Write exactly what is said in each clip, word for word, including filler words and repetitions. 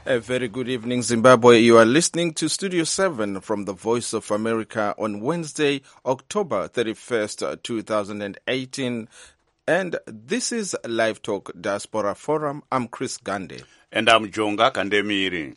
A very good evening, Zimbabwe. You are listening to Studio seven from the Voice of America on Wednesday, October thirty-first, twenty eighteen. And this is Live Talk Diaspora Forum. I'm Chris Gande. And I'm Jonga Kandemiri.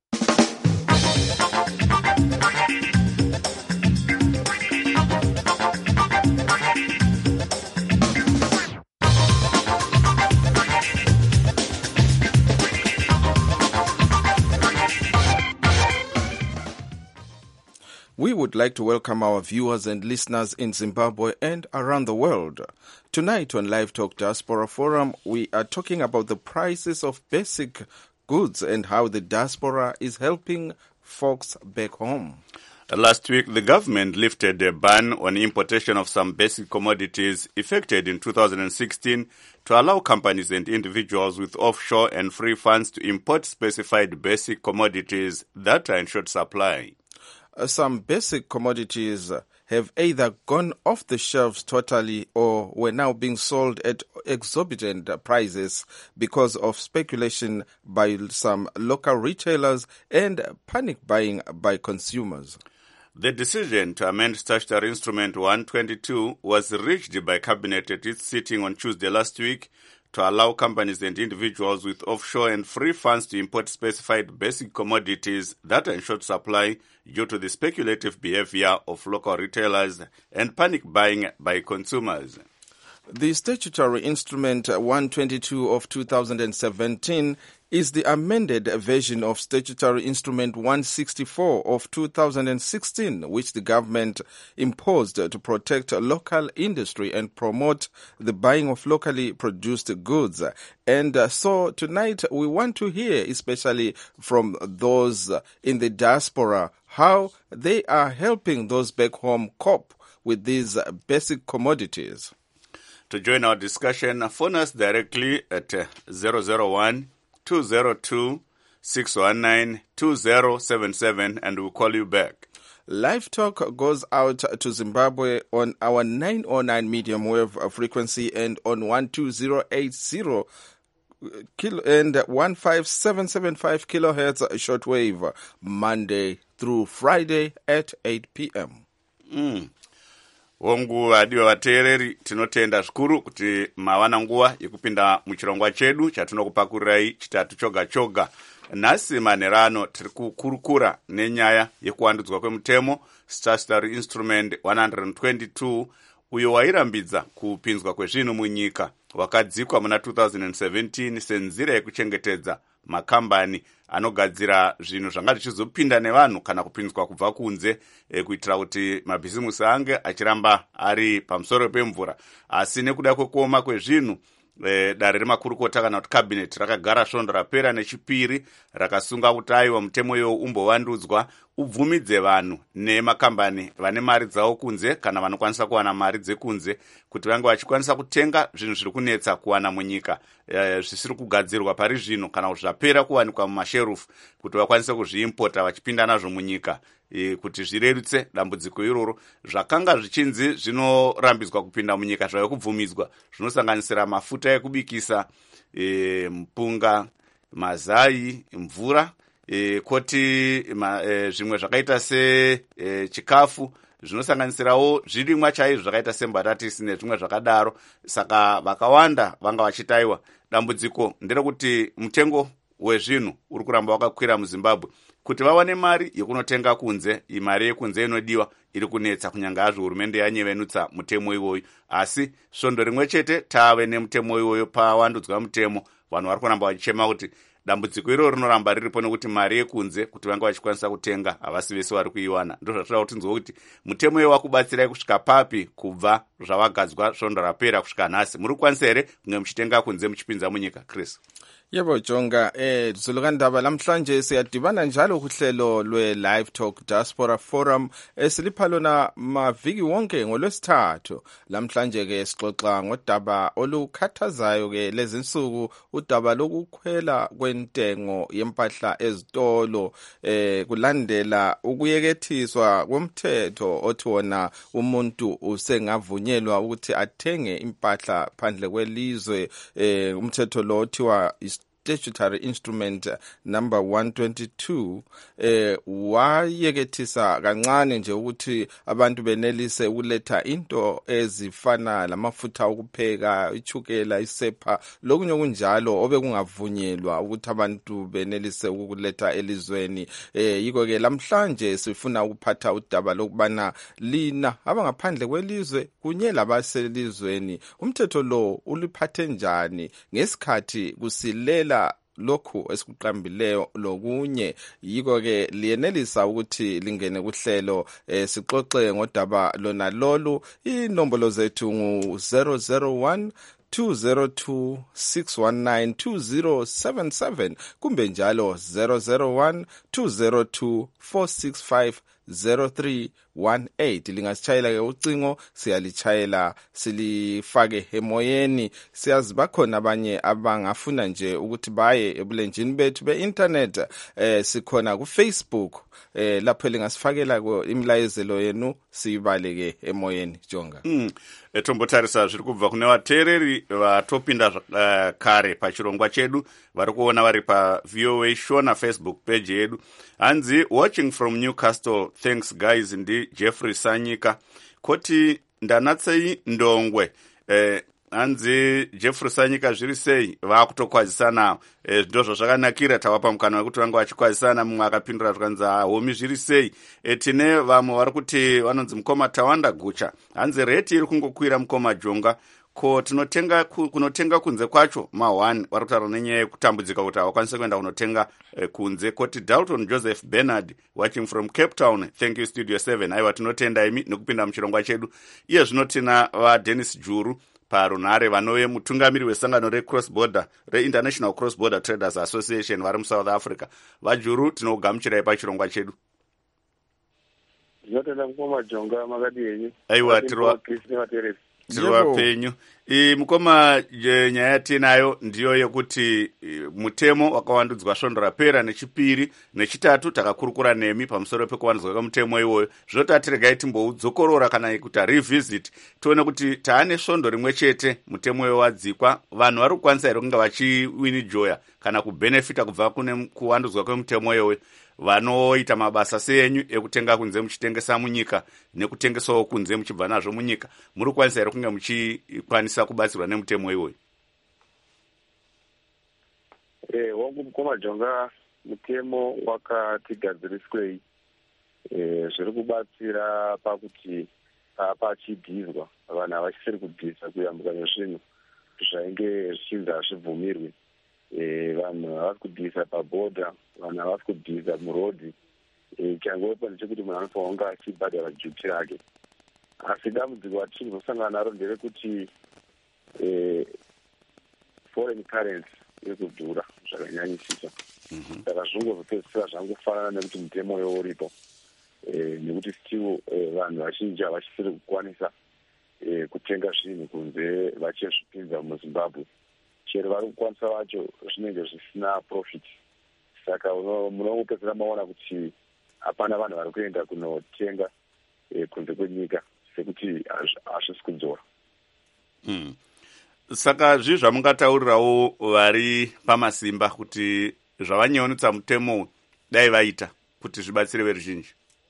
We would like to welcome our viewers and listeners in Zimbabwe and around the world. Tonight on Live Talk Diaspora Forum, we are talking about the prices of basic goods and how the diaspora is helping folks back home. Last week, the government lifted a ban on importation of some basic commodities effected in two thousand sixteen to allow companies and individuals with offshore and free funds to import specified basic commodities that are in short supply. Some basic commodities have either gone off the shelves totally or were now being sold at exorbitant prices because of speculation by some local retailers and panic buying by consumers. The decision to amend Statutory Instrument one twenty-two was reached by Cabinet at its sitting on Tuesday last week to allow companies and individuals with offshore and free funds to import specified basic commodities that are in short supply due to the speculative behavior of local retailers and panic buying by consumers. The Statutory Instrument one twenty-two of two thousand seventeen is the amended version of Statutory Instrument one sixty-four of two thousand sixteen, which the government imposed to protect local industry and promote the buying of locally produced goods. And uh, so tonight we want to hear, especially from those in the diaspora, how they are helping those back home cope with these basic commodities. To join our discussion, phone us directly at zero zero one, two zero two, six one nine, two zero seven seven and we'll call you back. Live Talk goes out to Zimbabwe on our nine oh nine medium wave frequency and on one two zero eight zero kilo and one five seven seven five kilohertz shortwave, Monday through Friday at eight p.m. Mm. Wonguva adiwa vateereri, tinotenda zvikuru kuti mawana nguva yekupinda muchirongwa chedu chatinokupakurai chitatu choga choga. Nhasi manherano tiri kukurukura nenyaya yekuwandudzwa kwemutemo Statutory Instrument one twenty-two uyo wairambidza kupinzwa kwezvinhu munyika, wakadzikwa muna two thousand seventeen senzira yekuchengetedza makambani anogadzira zvinhu zvanga zvichizopinda nevanhu kana kupinzwa kubva kunze, e, kuitira kuti mabhizimusi ange achiramba ari pamusoro pemvura. Asi nekuda kwekuoma kwezvinhu, e, dare remakurukota kana kuti cabinet rakagara svondo rapera nechipiri rakasunga kuti aiwa mutemo iwo umbovandudzwa ubvumidze vanhu nemakambani vane mari dzavo kunze kana vanokwanisa kuwana mari dzekunze kuti vange vachikwanisa kutenga zvinhu zviri kunetsa kuwana munyika, e, zvisiri kugadzirwa pari zvino kana kuti zvapera kuwanikwa mumasherufu kuti vakwanise kuzviimpota vachipinda nazvo munyika, e, kuti zvirerutse dambudziko iroro. Zvakanga zvichinzi zvinorambidzwa kupinda munyika zvave kubvumidzwa zvinosanganisira mafuta ekubikisa, e, mpunga, mazai, mvura, E, koti ma, e, zvimwe zvakaita se e, chikafu zvinosanganisirawo zvirimwa chaizvo zvakaita sembatatisi nezvimwe zvakadaro. Saka vakawanda vanga vachitaiwa. Dambudziko nderekuti mutengo wezvinhu uri kuramba wakakwira muZimbabwe. Kuti vawane mari yekunotenga kunze, imari yekunze inodiwa iri kunetsa kunyanga yazvo hurumende yanyevenutsa mutemo iwoyo. Asi svondo rimwe chete tave nemutemo iwoyo pawandudzwa mutemo, vanhu vari kuramba vachichema kuti dambudziko iro rinoramba riripo nekuti mari yekunze kuti vange vachikwanisa kutenga havasi vese vari kuiwana. Ndo zvatinoda kuti tinzwe kuti mutemo iwo wakubatsirai kusvika papi kubva zvawagadzwa svondo rapera kusvika nhasi. Muri kukwanisa here kunge muchitenga kunze muchipinza munyika, Chris? Yebo Jonga, eh Zulukandaba lamhlanje siyadibana njalo kuhlelo lwe-Live Talk Diaspora Forum esilipha lona maviki wonke ngolwesithathu. Lamhlanje ke sixoxa ngodaba olukhathazayo ke lezinsuku, udaba lokukhwela kwentengo yempahla ezitolo eh kulandela ukuyekethiswa komthetho othi wona umuntu usengavunyelwa ukuthi athenge impahla phandle kwelizwe. eh umthetho lo othiwa statutory instrument number one twenty-two eh wayekethisa kancane nje ukuthi abantu benelise ukuletha into ezifana lamafutha okupheka, ichukela, isepha, lokunye kunjalo obekungavunyelwa ukuthi abantu benelise ukuletha elizweni. Eh yiko ke lamhlanje sifuna ukuphatha udaba lokubana lina abangaphandle kwelizwe kunye labaselizweni umthetho lo uliphathe njani ngesikhathi kusilela lokhu esikuqambileyo lokunye. Yiko ke liyenelisa ukuthi lingene kuhlelo eh, sixoxe ngodaba lona lolu. Inombolo zethu ngu zero zero one two zero two six one nine two zero seven seven kumbe njalo zero zero one two zero two four six five zero three one eight. Lingasitshayela ke ucingo, siyalitshayela silifake emoyeni. Siyazi bakhona abanye abangafuna nje ukuthi baye ebulenjini bethu be-internet. Eh, sikhona ku-Facebook eh, lapho lingasifakela imilayezelo yenu siyibaleke emoyeni. Jonga mm. etombotarisa zviri kubva kune vateereri vatopinda uh, kare pachirongwa chedu vari kuona vari pa V O A show na Facebook page yedu. Hanzi watching from Newcastle, thanks guys, ndi Jeffrey Sanyika koti ndanatsei ndongwe. eh, hanzi Jeffrey Sanyika zviri sei vakutokwazisana eh, ndozvo zvakanakira tawapa mukana wekuti vanga vachikwazisana. Mumwe akapindura zvikanzi homi zviri sei. eh, tine vamwe vari kuti vanonzi mukoma Tawanda Gucha. Hanzi reti iri kungokwira mukoma Jonga ko tinotenga kunotenga kunze kwacho ma one vari kutaura nenyaya yekutambudzika kuti havakwanise kuenda kunotenga eh, kunze. Koti Dalton Joseph Bernard watching from Cape Town, thank you Studio seven. Aiwa tinotenda imi nekupinda muchirongwa chedu. Iye zvino tina va Dennis Juru parunhare vanove mutungamiri wesangano recross border re-International Cross Border Traders Association vari muSouth Africa. Vajuru tinogamuchirai pachirongwa chedu. Ndinotenda mukoma Jonga makadi yenyu. Aiwa tirwa tiriwa penyu. I mukoma nyaya tinayo ndiyo yekuti mutemo wakawandudzwa svondo rapera nechipiri nechitatu takakurukura nemi pamusoro pekuwandudzwa kwemutemo iwoyo. Zvoti regai timbouzokorora kana kuti revisit tione kuti taane svondo rimwe chete mutemo uyo wadzikwa. Vanhu vari kukwanisa here kunge vachiwini joya kana kubenefita kubva kune kuwandudzwa kwemutemo iwoyo vanoita mabasa senyu ekutenga kunze muchitengesa munyika nekutengesawo kunze muchibva nazvo munyika. Muri kukwanisa here kunge muchikwanisa kubatsirwa nemutemo iwoyo? Eh, wangu mukoma Jonga, mutemo wakatigadziriswei eh, zviri kubatsira pakuti pachidhizwa vanhu havachisiri kudhisa kuyambuka nezvinhu zvainge zvichinzi hazvibvumirwi. Eh, vanhu havasi kudhisa pabhodha, vanhu havasi kudhisa murodhi. Eh, changowepo ndechekuti munhu anofanira kunge achibhadhara juti rake. Asi dambudziko ratiri kuzosangana naro nderekuti eh, foreign currency iri kudhura zvakanyanyisisa. Saka zvingozopedzisira zvangofanana nekuti mutemo uyo uripo. Eh, nekuti still eh, vanhu vazhinji havachisiri kukwanisa eh, kutenga zvinhu kunze vachizvipinza muZimbabwe. Chero vari kukwanisa vacho zvinenge zvisina profit. Saka munongopedzera maona kuti hapana vanhu vari kuenda kunotenga eh, kunze kwenyika sekuti hazvisi kudzora. Mm. Saka zvi zvamungataurirawo vari pamasimba kuti zvavanyonutsa mutemo dai vaita kuti zvibatsire veruzhinji?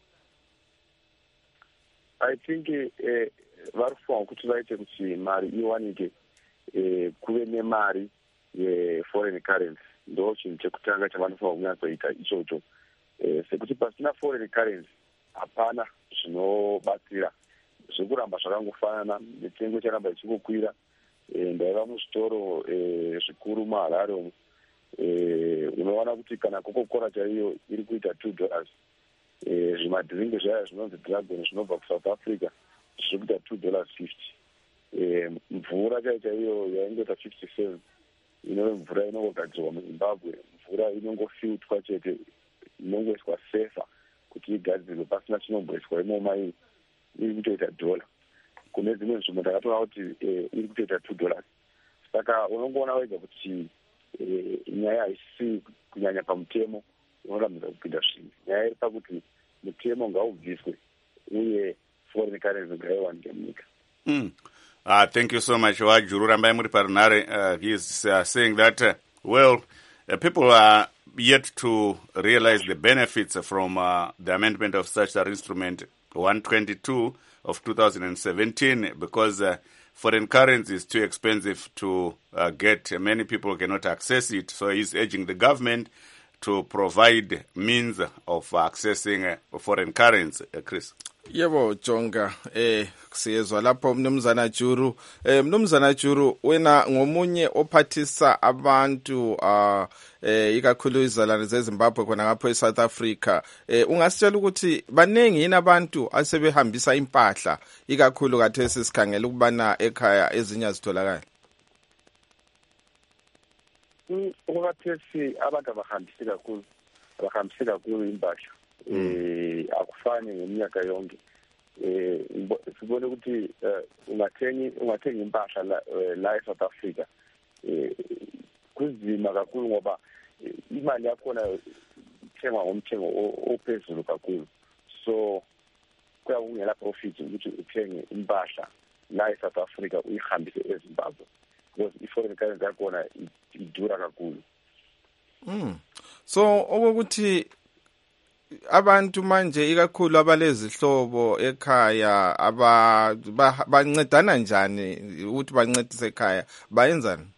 I think eh, vari kufunga kuti vaite kuti mari iwanike, eh, kuve nemari ye-foreign currency. Ndo chinhu chekutanga chavanofanira kunyatsoita ichocho. Eh, sekuti pasina foreign currency hapana zvinobatsira. Zvekuramba zvakangofanana, mitengo icharamba ichikokwira. Eh, ndaiva muzvitoro eh, zvikuru muHarare umu. Eh, unoona kuti kana Coca-Cola chaiyo iri kuita two dollars. Eh, zvimadhiringi zvaya zvinonzi Dragon zvinobva kuSouth Africa zviri kuita two dollars fifty. Eh, mvura chaiyo chaiyo yaingoita fifty seven. Inove mvura inongogadzirwa muZimbabwe, mvura inongofiltwa chete, inongoiswa sefa kuti igadzirwe pasina chinomboiswa imomo iri iri kutoita dola. Kune dzimwe nzvimbo ndakatoona kuti eh, iri kutoita two dollars. Saka unongoona wega kuti eh, nyaya haisi kunyanya pamutemo unoramidza kupinda zvinhu. Nyaya iri pakuti mutemo ngaubviswe uye foreign currency ngaiwanike munyika. Mm. Uh, thank you so much, Wajuru. Rambai muri parunare. Uh, he is uh, saying that, uh, well, uh, people are yet to realize the benefits from uh, the amendment of statutory instrument one twenty-two of two thousand seventeen, because uh, foreign currency is too expensive to uh, get. Many people cannot access it. So he's urging the government to provide means of accessing uh, foreign currency. Uh, Chris. Yebo Jonga, eh siyezwa lapho mnumzana Juru, eh mnumzana Juru wena ngomunye ophathisa abantu uh eh ikakhulu izalwane zeZimbabwe khona ngapho eSouth Africa, eh ungasitshela ukuthi banengi yini abantu asebehambisa impahla ikakhulu kathesi sikhangela ukubana ekhaya ezinye azitholakala? Ukwathesi abantu abahambisi kakhulu abahambisi kakhulu impahla. Eh akufani ngeminyaka yonke. Eh sibone ukuthi ungathengi ungathenga impahla la la eSouth Africa. Eh kuzima kakhulu ngoba imali yakhona ithengwa ngomthengo ophezulu kakhulu. So kuya kungela profit ukuthi uthenge impahla la eSouth Africa uyihambise eZimbabwe, because i-foreign currency yakhona idura kakhulu. Mm. So okokuthi abantu manje ikakhulu abalezihlobo ekhaya aba bancedana njani ukuthi bancedise ekhaya bayenzani?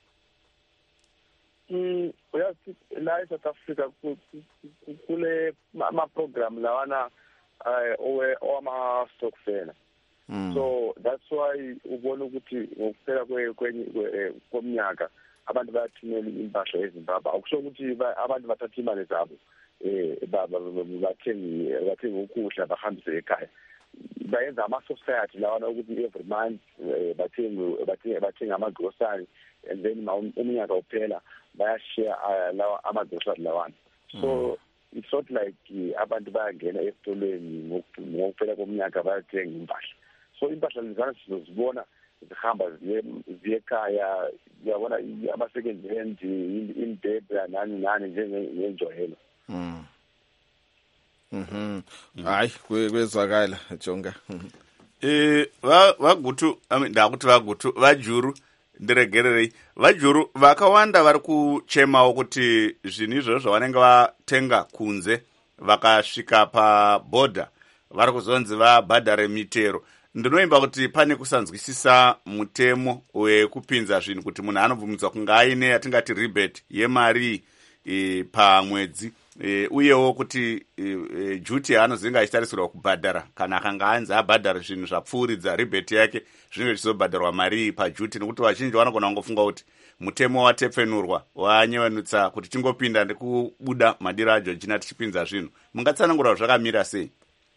Mm uyazi la eSouth Africa kule ama program lawana owe ama stock fair. So that's why ubona ukuthi ngokuphela kwenye komnyaka abantu bayathumela impahla eZimbabwe. Akusho ukuthi abantu bathatha imali zabo eh baba bathengi bathenga ukudla bahambise ekhaya. Bayenza ama society lawana ukuthi every month bathenga bathenga bathenga ama grocery, and then umnyaka uphela bayashare lawa ama grocery lawana. So it's not like abantu bayangena esitolweni ngokuphela komnyaka bayathenga impahla. So impahla lezana sizozibona zihamba ziyekhaya, uyabona ama second hand in debtor nani nani njengenjwayelo. Mm. Mhm. Hayi kwezwakala Jonga. Eh vagutu ndakuti vagutu vaJuru ndiregererei vaJuru vakawanda vari kuchemawo kuti zvinhu izvo zvavanenge vatenga kunze vakasvika paborder vari kuzonzi vabhadhare mitero. Ndinoimba kuti pane kusanzwisisa mutemo wekupinza zvinhu kuti munhu anobvumidzwa kunge aine yatingati rebate yemari e, pamwedzi e, uyewo kuti e, e, duty yaanozenge achitarisirwa kubhadhara kana akanga anzi abhadhara zvinhu zvapfuuridza rebate yake zvinenge zvichizobhadharwa mari paduty, nekuti vazhinji vanogona kungofunga kuti mutemo watepfenurwa wanyevanutsa kuti tingopinda ndekubuda madiro aJoji tichipinza zvinhu. Mungatsanangura zvakamira sei?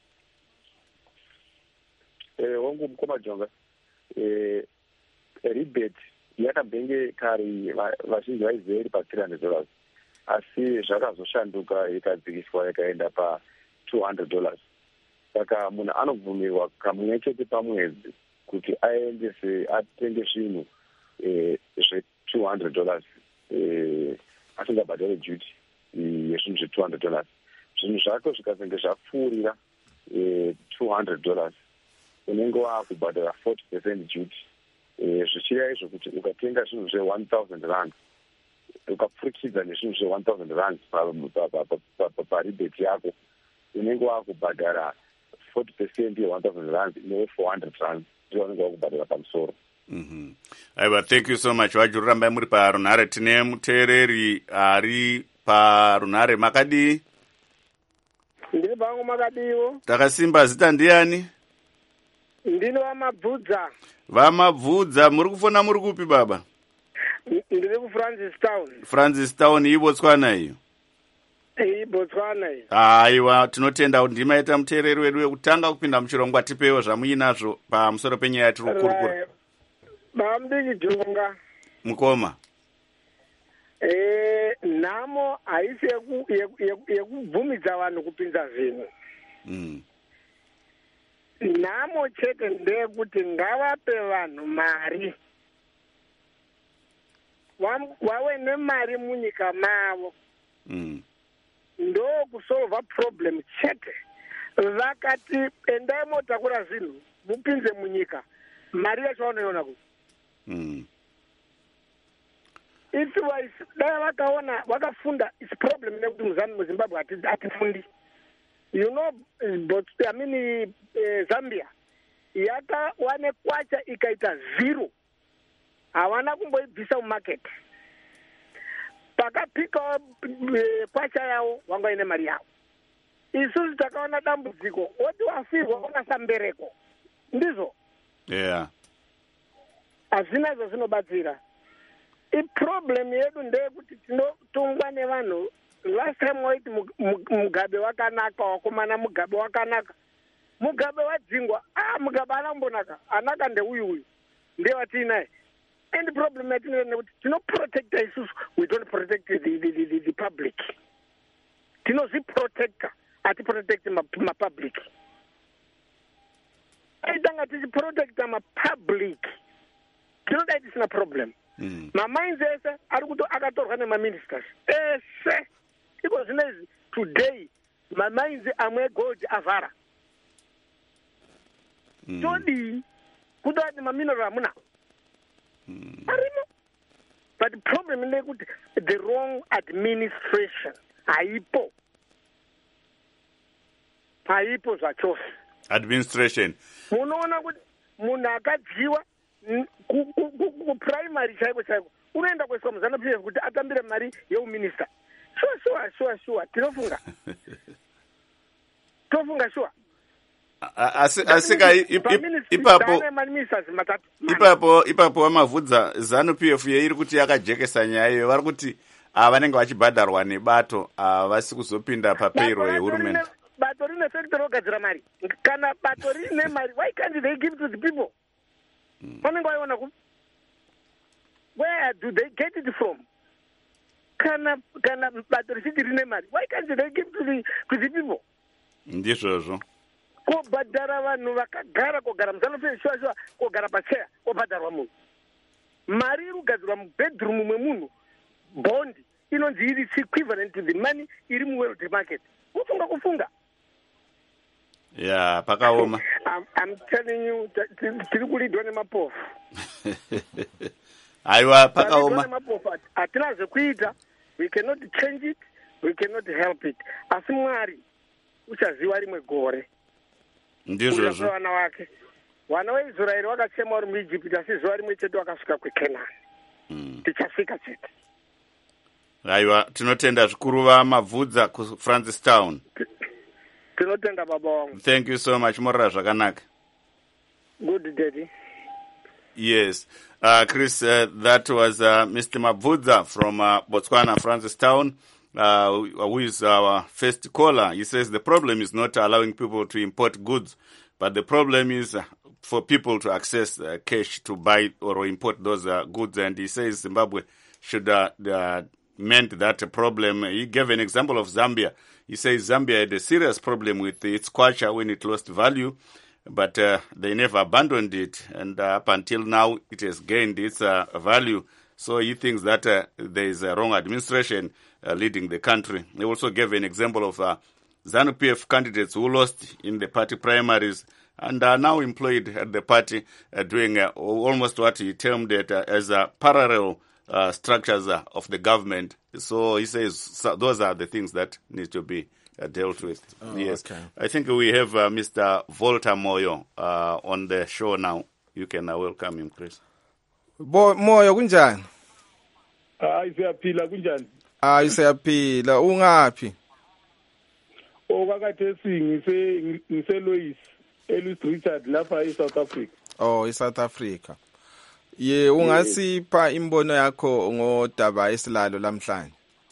Eh wangu mkoma Jonga, eh rebate yakabenge kari vazhinji vaizeri pa three hundred dollars, asi zvakazoshanduka ikadzikiswa yakaenda pa two hundred dollars. Saka munhu anobvumirwa kamwe chete pamwedzi kuti aendese atenge zvinhu eh zve two hundred dollars eh asingabhadhare duty yezvinhu zve two hundred dollars. Zvinhu zvako zvikazenge zvapfuurira eh two hundred dollars unenge wakubhadhara forty percent duty. Eh zvichira izvo kuti ukatenga zvinhu zve one thousand rand ukapfurikidza nezvinhu zve one thousand rand pa rebate yako unenge wakubhadhara forty percent ye one thousand rand ne four hundred rand ndiwo unenge wakubhadhara pamusoro. Mhm. Aiwa, thank you so much. Wajuru rambai muri parunhare. Tine muteereri ari parunhare. Makadi? Ndiri pangu makadiwo. Takasimba. Zita ndiani? Ndino Vamabvudza. Vamabvudza. Muri kufona muri kupi baba? Ndiri ku Francis Town. Francis Town iBotswana iyo. iBotswana iyo. Aiwa, tinotenda kuti ndimaita muteereri wedu wekutanga kupinda muchirongwa. Tipewo zvamuinazvo pamusoro penyaya yatiri kukurukura. Bamdiki Jonga. Mukoma. Eh namo haisi yekubvumidza vanhu kupinza zvinhu. Mm. Namo chete ndekuti ngavape vanhu mari. Wawe nemari munyika mavo. Mm. Ndo kusolva problem chete. Vakati endai motakura zvinhu mupinze munyika. Mari yacho vanoiona kuti. Mm. otherwise dai vakaona vakafunda is problem nekuti muzimbabwe hatifundi. You know, but I mean uh, Zambia yakawane kwacha ikaita zero, hawana kumboibvisa mumarket. Pakapika kwacha yavo vanga ine mari yavo. Isusu takaona dambudziko woti wafirwa wakasambereko ndizvo. Yeah. Hazvina izvo zvinobatsira. Iproblem yedu ndeyekuti tinotungwa nevanhu. Last time waiti mugabe wakanaka, wakomana mugabe wakanaka. Mugabe wadzingwa, ah mugabe anambonaka, anaka ndeuyu uyu. Ndiye watinaye. And the problem is that we don't protect the issues, we don't protect the, the, the, the, the public. We don't protect ati protect the public. I think that protect the public. You know that is not a problem. Mm. My mind says, I go to Agator my ministers. Yes, because today, my mind says, I'm going to go to Avara. Jodi, who does the Mamina Ramuna? But the problem is the wrong administration. Aipo. Aipo za chose. Administration. Munoona kuti munhu akadziwa ku primary chaiko chaiko unoenda kuiswa muzana P F kuti atambire mari yeuminista. Sure sure sure sure tinofunga. Tofunga sure. Asika ipapo ipapo ipapo vamavhudza zanu P F iri kuti yakajekesa nyaya iyo vari kuti vanenge vachibhadharwa nebato havasi kuzopinda papayroll yehurumende. Bato rine sector rogadzira mari kana bato rine mari why can't they give to the people? Vanenge vaiona ku where do they get it from? Kana kana bato risiti rine mari why can't they give to the to the people? Ndizvozvo. Kobhadhara vanhu vakagara kogara muzanofei shua shua kogara pacheya kobhadharwa munhu. Mari iri kugadzirwa mubedroom mwemunhu bondi inonzi iri equivalent to the money iri muworld market. Ufunga kufunga. Yeah, pakaoma. I'm, I'm telling you, tiri kulidwa nemapofu. Aiwa pakaoma. Nemapofu hatina zvekuita, we cannot change it, we cannot help it. Asi Mwari uchaziva rimwe gore. Ndizvozvo. Vana vake. Vana veIsraeri vakachema vari muIjipiti asi zuva rimwe chete vakasvika kuKenani. Tichasvika chete. Aiwa, tinotenda zvikuru vamavhudza kuFrancistown. Tinotenda baba wangu. Thank you so much. Morara zvakanaka. Good daddy. Yes. Uh, Chris, uh, that was uh, Mister Mabvudza from uh, Botswana, Francistown, uh, who is our first caller. He says the problem is not allowing people to import goods, but the problem is uh, for people to access uh, cash to buy or import those uh, goods. And he says Zimbabwe should uh, uh, mend that problem. He gave an example of Zambia. He says Zambia had a serious problem with its kwacha when it lost value, but uh, they never abandoned it. And uh, up until now, it has gained its uh, value. So he thinks that uh, there is a wrong administration uh, leading the country. He also gave an example of uh, ZANU P F candidates who lost in the party primaries and are now employed at the party uh, doing uh, almost what he termed it uh, as a parallel Uh, structures uh, of the government. So he says so those are the things that need to be uh, dealt with. Oh, yes. okay. I think we have uh, Mister Volta Moyo uh, on the show now. You can uh, welcome him, Chris. Bo Moyo kunjani? Hayi siyaphila kunjani? Hayi siyaphila. Ungaphi? Okakathesi ngise ngise Louis, Louis Richard lapha eSouth Africa. Oh, eSouth Africa. Ye ungasipha imbono yakho ngodaba esilalo lamhlanje.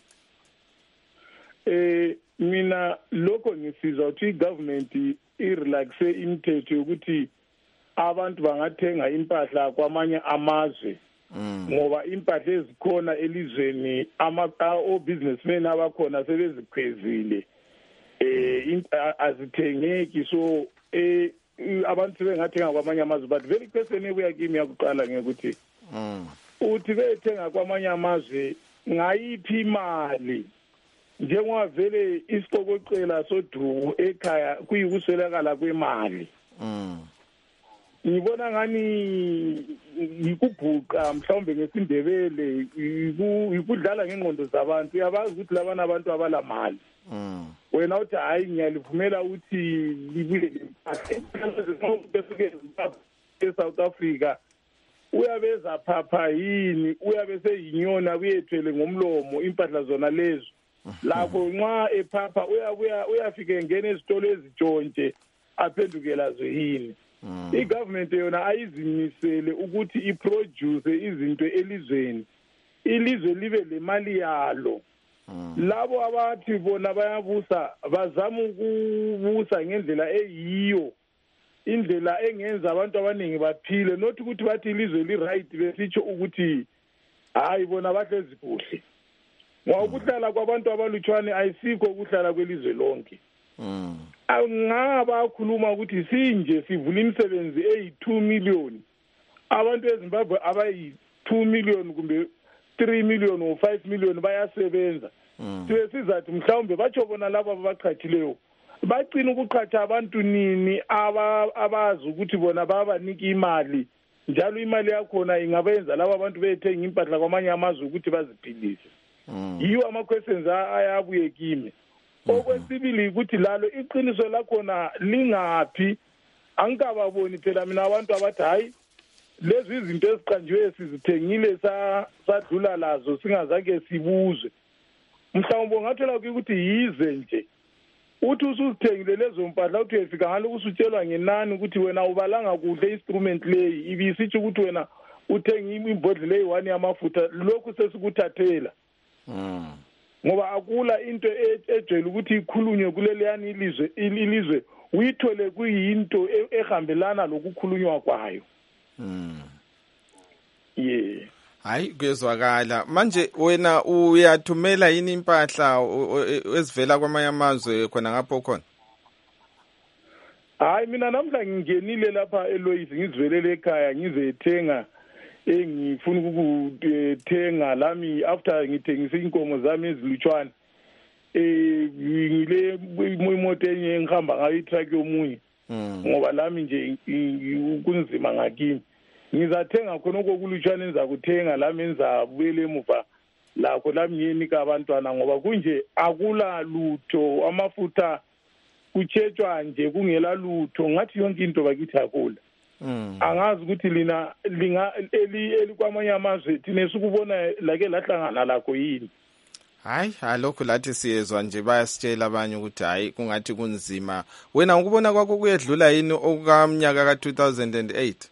Eh mina lokho ngisizwa ukuthi igovernment irelaxe imithetho ukuthi abantu bangathenga impahla kwamanye amazwe. Ngoba impahla ezikhona elizweni ama o businessmen abakhona sebezikhwezile. Eh azithengeki so eh abantu bengathenga kwamanye amazwe but very question ebuya kimi yakuqala ngekuthi mm uthi bethenga kwamanye amazwe ngayiphi imali njengoba vele isiqokoqela sodumo ekhaya kuyikuswelakala kwemali mm ngibona ngani yikubhuqa mhlawumbe ngesindebele yikudlala ngengqondo zabantu uyabazi ukuthi labana abantu abalamali mm wena uthi hayi ngiyalivumela ukuthi libuye eSouth Africa uyabeza phapha yini uyabe seyinyona kuyethwele ngomlomo impahla zona lezo lapho nxa ephapha uyabuya uyafika engene ezitolo ezitshontshe aphendukela zo yini igovernment yona ayizimisele ukuthi iproduce izinto elizweni ilizwe libe lemali yalo labo abathi bona bayabusa bazama ukubusa ngendlela eyiyo indlela engenza abantu abaningi baphile not ukuthi bathi ilizwe li right besitsho ukuthi hayi bona bahlezi kuhle ngoba ukuhlala kwabantu abalutshwane ayisikho ukuhlala kwelizwe lonke mm angaba akhuluma ukuthi sinje sivula imisebenzi eyi two million abantu eZimbabwe abayi two million kumbe three million or five million bayasebenza sibe sizathi mhlawumbe batsho bona labo abaqhatshileyo bacina ukuqhatha abantu nini abazi ukuthi bona babanike imali njalo imali yakhona ingabenza labo abantu bethenga impahla kwamanye amazwe ukuthi baziphilise yiyo ama-questions ayabuye kimi okwesibili ukuthi lalo iqiniso lakhona lingaphi angikababoni phela mina abantu abathi hayi lezi izinto eziqanjiwe sizithengile sadlula lazo singazange sibuzwe mhlawumbe ungathola ukuthi yize nje uthi usuzithengile lezo mpahla uthi uyefika ngalo usutshelwa ngenani ukuthi wena ubalanga kuhle instrument leyi ibisitsho ukuthi wena uthenga imbodlela eyi-one yamafutha lokhu sesikuthathela mm ngoba akula into ejwayele ukuthi ikhulunywe kuleliyani ilizwe ilizwe uyithole kuyinto ehambelana lokukhulunywa kwayo mm yeah hayi kuyezwakala manje wena uyathumela yini impahla ezivela kwamanye amazwe khona ngapho khona hayi mina namhla ngingenile lapha eLoyizi ngizivelele ekhaya ngizethenga engifuna ukuthenga lami after ngithengise inkomo zami ezilutshwane eh ngile imoto enye ngihamba ngayo itruck yomunye ngoba lami nje kunzima ngakini ngizathenga khona okulutshwane nizakuthenga lami nizabuyele emuva lakho lami ngiyenika abantwana ngoba kunje akula lutho amafutha kutshetshwa nje kungela lutho ngathi yonke into bakithi akula mm angazi ukuthi lina linga elikwamanye amazwe thina sikubona lake lahlangana lakho yini hayi halokho lathi siyezwa nje bayasitshela abanye ukuthi hayi kungathi kunzima wena ukubona kwakho kuyedlula yini okukamnyaka ka two thousand eight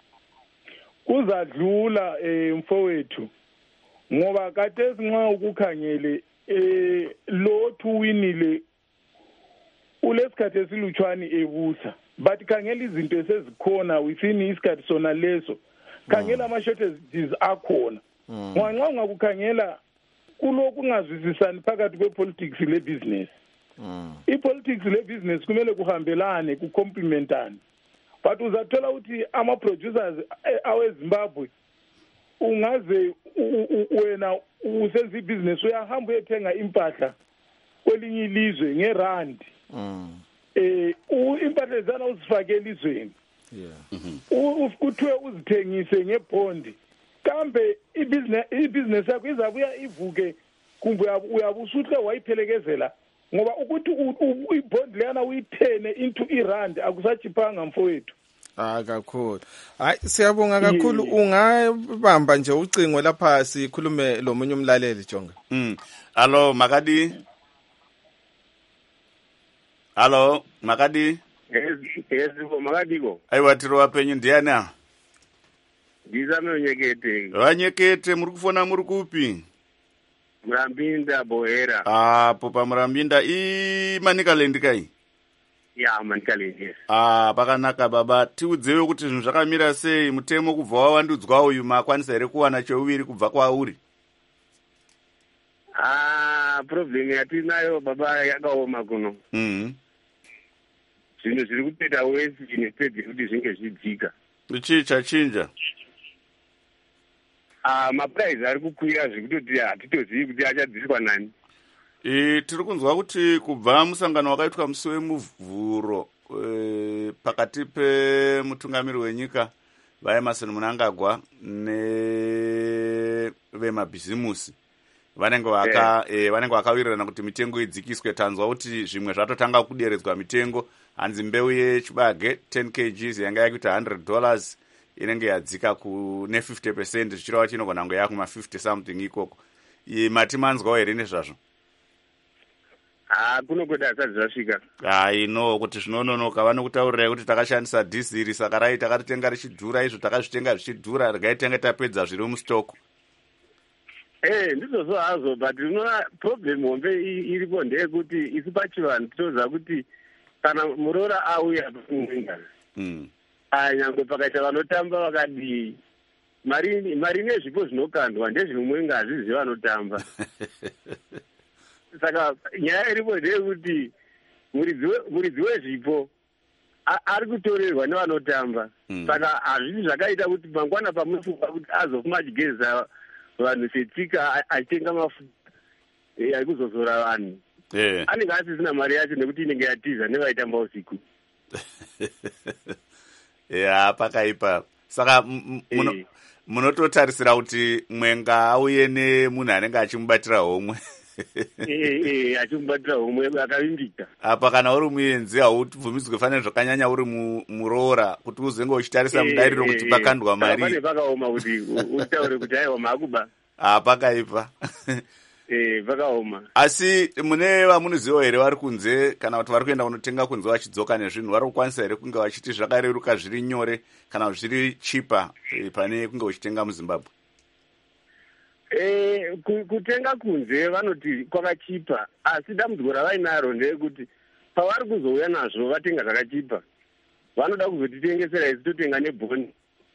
kuzadlula eh mfowethu ngoba kade sinxa ukukhangele eh lo thuwinile ulesikhathi esilutshwane ebusa but khangela izinto esezikhona within isikhathi sona leso khangela ama shortages akhona ngoba nxa ungakukhangela kulokhu ungazwisisani phakathi kwepolitics le business ipolitics le business kumele kuhambelane kucomplementane but uzathola ukuthi ama producers aweZimbabwe ungaze wena usenza ibusiness uyahamba uyethenga impahla kwelinye ilizwe ngerand eh impahla zana uzifake elizweni yeah kuthiwe uzithengise ngebond kambe ibusiness ibusiness yakho izabuya ivuke kumbe uyabusuhle wayiphelekezela ngoba ukuthi ibond leyana uyithene into irand akusachiphanga mfowethu ah kakhulu hayi siyabonga kakhulu ungabamba nje ucingo lapha sikhulume lomunye umlaleli jonga mm allo Makadi allo Makadi yes yes Makadi go aiwa tiro wapenyu ndiani a ndizame Nyekete Wanyekete muri kufona muri kupi Murambinda Bohera ah popa Murambinda I Manicaland kai ya Manicaland yes ah pakanaka baba tiudzewe kuti zvinhu zvakamira sei mutemo kubva wawandudzwa uyu makwanisa here kuwana cheuviri kubva kwauri ah problem yatinayo baba yakaoma kuno mhm zvinhu zviri kupeta wese instead kuti zvinge zvidzika ichi chachinja ah maprice ari kukwira zvekutoti hatitozivi kuti achadziswa nani e tiri kunzwa kuti kubva musangano wakaitwa musi wemuvhuro e, pakati pemutungamiri wenyika vaEmerson Mnangagwa nevemabhizimusi vanenge vaka yeah. e, vanenge vakawirirana kuti mitengo idzikiswe. Tanzwa kuti zvimwe zvatotanga kuderedzwa mitengo. Hanzi mbeu yechibage ten kilograms yanga yakuita one hundred dollars inenge yadzika kune fifty percent zvichireva kuti inogona kunge yakuma fifty something ikoko. Mati manzwawo here nezvazvo? Ah, kunokweda asati zvasvika. Hai no kuti zvinononoka vanokutaurirai kuti takashandisa dhiziri saka rai takatitenga richidhura, izvo takazvitenga zvichidhura, regai tenge tapedza zviri mustoko. Eh, ndizvo hazvo, but unoona problem hombe iripo ndeyekuti isu pachivanhu tinoziva kuti kana muroora auya kumwenga mm. nyangwe pakaita vanotamba vakadii, mari mari nezvipo zvinokandwa ndezvinomwenga hazvizi vanotamba. Saka nyaya iripo ndeyekuti muridzi wezvipo ari kutorerwa nevanotamba. mm. Saka hazvisi zvakaita kuti mangwana pamufunga kuti azofuma achigeza vanhu setsika achitenga mafuta ekuzozora vanhu, yeah. anenge asisina mari yacho nekuti inenge yatiza nevaitamba usiku. ya pakaipa. Saka munototarisira kuti mwenga auye nemunhu anenge achimubatira homwe. Eh, achimubatira homwe akavimbika. Apa kana uri muenzi haubvumidzwe fanira zvakanyanya uri muroora kuti uzenge uchitarisa mudariro kuti pakandwa mari. Pane pakaoma kuti utaure kuti aiwa makuba. Ah, pakaipa. Eh, pakaoma. Asi mune vamunoziva here vari kunze kana kuti vari kuenda kunotenga kunze vachidzoka nezvinhu, vari kukwanisa here kunge vachiti zvakareruka zviri nyore kana zviri chipa pane kunge uchitenga muZimbabwe? Eh, kutenga kunze vanoti kwakachipa, asi dambudziko ravainaro ndeyekuti pavari kuzouya nazvo vatenga zvakachipa vanoda kuzotitengesera isi totenga nebhoni.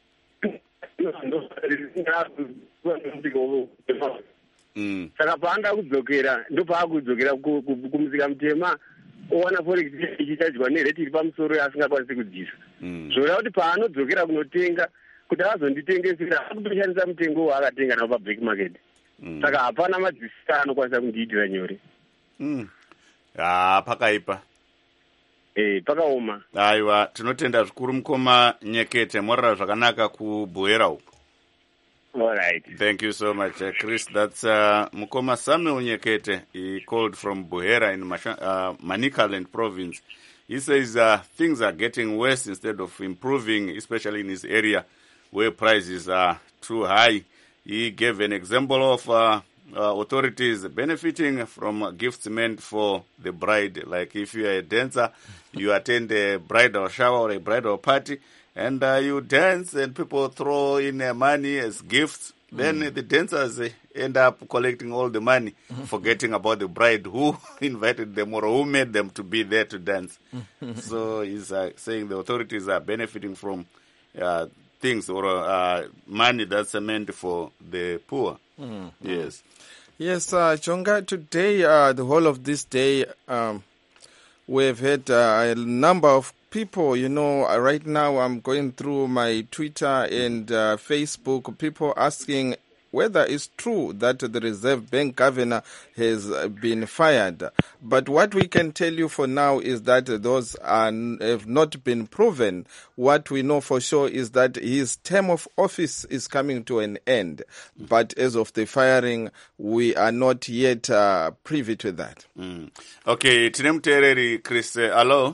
Mm. Saka paanda kudzokera ndopaakudzokera kumusika mutema owana forex ichichadywa nereti iri pamusoro asingakwanisi kudyisa. Mm. Zvoda kuti paanodzokera kunotenga kuti azonditengesera akutoshandisa mutengo waakatenga nawo pablack market. Mm. Saka hapana madzisika anokwanisa kundiitira nyore. Mm. Ah, pakaipa. Eh, pakaoma. Aiwa, tinotenda zvikuru Mukoma Nyekete, morara zvakanaka kubhuera uku. All right. Thank you so much, uh, Chris. That's uh, Mukoma Samuel Nyekete. He called from Buhera in Masha, uh, Manicaland province. He says uh, things are getting worse instead of improving, especially in his area where prices are too high. He gave an example of uh, uh, authorities benefiting from gifts meant for the bride. Like if you are a dancer, you attend a bridal shower or a bridal party, and uh, you dance and people throw in uh, money as gifts. Then mm. the dancers uh, end up collecting all the money, forgetting about the bride who invited them or who made them to be there to dance. So he's uh, saying the authorities are benefiting from uh, things or uh, money that's meant for the poor. Mm. Yes. Yes, uh, Chonga, today, uh, the whole of this day, um, we've had uh, a number of people, you know, uh, right now I'm going through my Twitter and uh, Facebook, people asking whether it's true that the Reserve Bank governor has been fired. But what we can tell you for now is that those are, have not been proven. What we know for sure is that his term of office is coming to an end. But as of the firing, we are not yet uh, privy to that. Mm. Okay, tine muteereri Chris. Hello?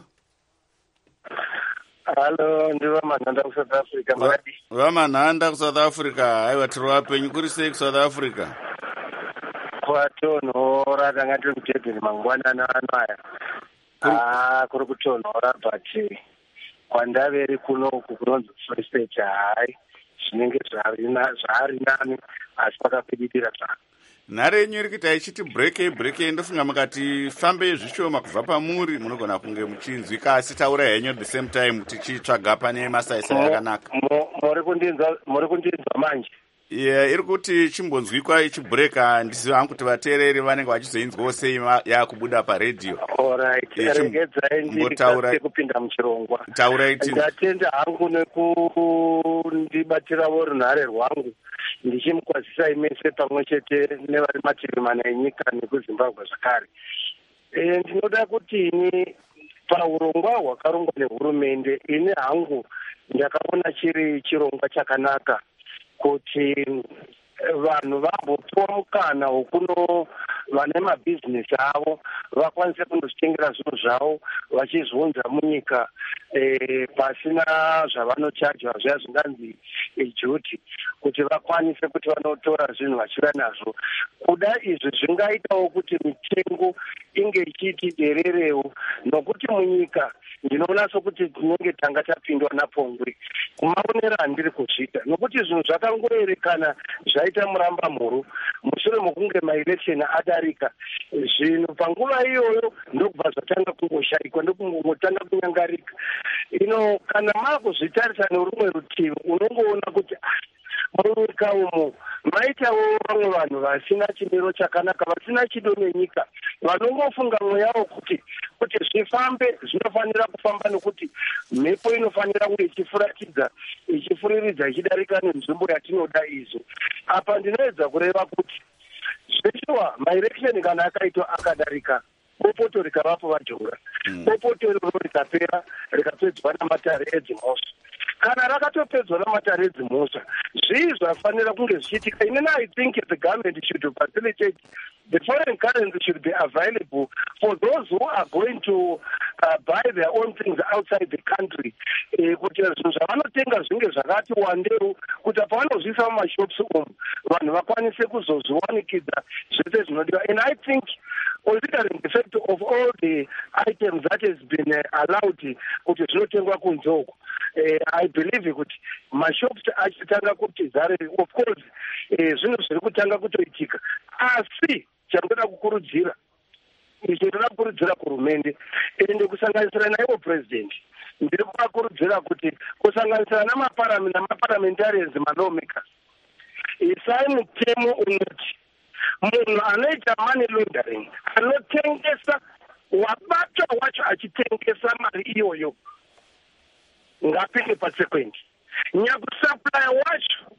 Hello, ndiva manhanda ku South Africa. Makadi. Va manhanda ku South Africa. Aiwa, tiri wapenyu kuri sei ku South Africa? Kwatonhora tanga tiri kudhebheni mangwanana ano aya. Ah, kuri kutonhora but kwandaveri kunoku kunonzi Free State hai zvinenge zvari nani asi pakapiditira zvako. Nhare yenyu iri kuita ichiti break break ndofunga makati fambei zvishoma kubva pamuri munogona kunge muchinzwika asi taurai henyu at the same time tichitsvaga pane masaisai akanaka. Muri kundinzwa muri kundinzwa manje? Yeah, iri kuti chimbonzwikwa ichibreka ndiziva hangu kuti vateereri vanenge vachizoinzwawo sei yakubuda paredhiyo. Alright, regedzai ndikasike kupinda muchirongwa. Taurai. Ndatenda hangu nekundibatirawo runhare rwangu ndichimukwazisai mese pamwe chete nevari mativi mana enyika nekuZimbabwe zvakare. E, ndinoda kuti ini paurongwa hwakarongwa nehurumende, ini hangu ndakaona chiri chirongwa chakanaka kuti vanhu vambopiwa mukana wekuno vane mabhizinesi avo vakwanise kundozvitengera zvinhu zvavo vachizvionza munyika e, pasina zvavanochajwa zviya zvinganzi ejuti, kuti vakwanise kuti vanotora zvinhu vachiuya nazvo. Kuda izvi zvingaitawo kuti mitengo inge ichiti dererewo, nokuti munyika ndinoona sokuti tinenge tanga tapindwa napongwe kumaonera handiri kuzviita, nokuti zvinhu zvakangoerekana zvaita muramba mhuru mushure mokunge maelection adarika. Zvinhu panguva iyoyo ndokubva zvatanga kungoshayikwa, ndokungotanga kunyangarika. Ino kana maakuzvitarisa nerumwe rutivi unongoona kuti munyika umo maitawo vamwe vanhu vasina chimiro chakanaka, vasina chido nenyika, vanongofunga mweya yavo kuti kuti zvifambe zvinofanira kufamba nokuti mhepo inofanira kunge ichifuratidza ichifuriridza ichidarika nenzvimbo yatinoda izvo. Apa ndinoedza kureva kuti zveshuwa maelection kana akaitwa akadarika, bopoto rikavapo vajora, bopoto iroro rikapera rikapedzwa namatare edzimhosva. Kana rakatopedzwa namatare edzimhosva, zvii zvafanira kunge zvichiitika? Inini I think the government should facilitate the foreign currency should be available for those who are going to uh, buy their own things outside the country. Kuti zvinhu zvavanotenga zvinge zvakati wandeu, kuti pavanozviisa mumashops umu vanhu vakwanise kuzozviwanikidza zvese zvinodiwa. And I think considering the fact of all the items that has been uh, allowed kuti zvinotengwa kunze uko, uh, I believe kuti mashops achitanga kuti zare, of course zvinhu zviri kutanga kutoitika, asi changoda kukurudzira ichi ndoda kukurudzira kurumende ende kusanganisira naivo president, ndiri kuvakurudzira kuti kusanganisira namaparliamentarians malawmakers, isai mutemo unoti munhu anoita money laundering, anotengesa wabata wacho achitengesa mari iyoyo ngapinde patsekwendi, nyakusupply wacho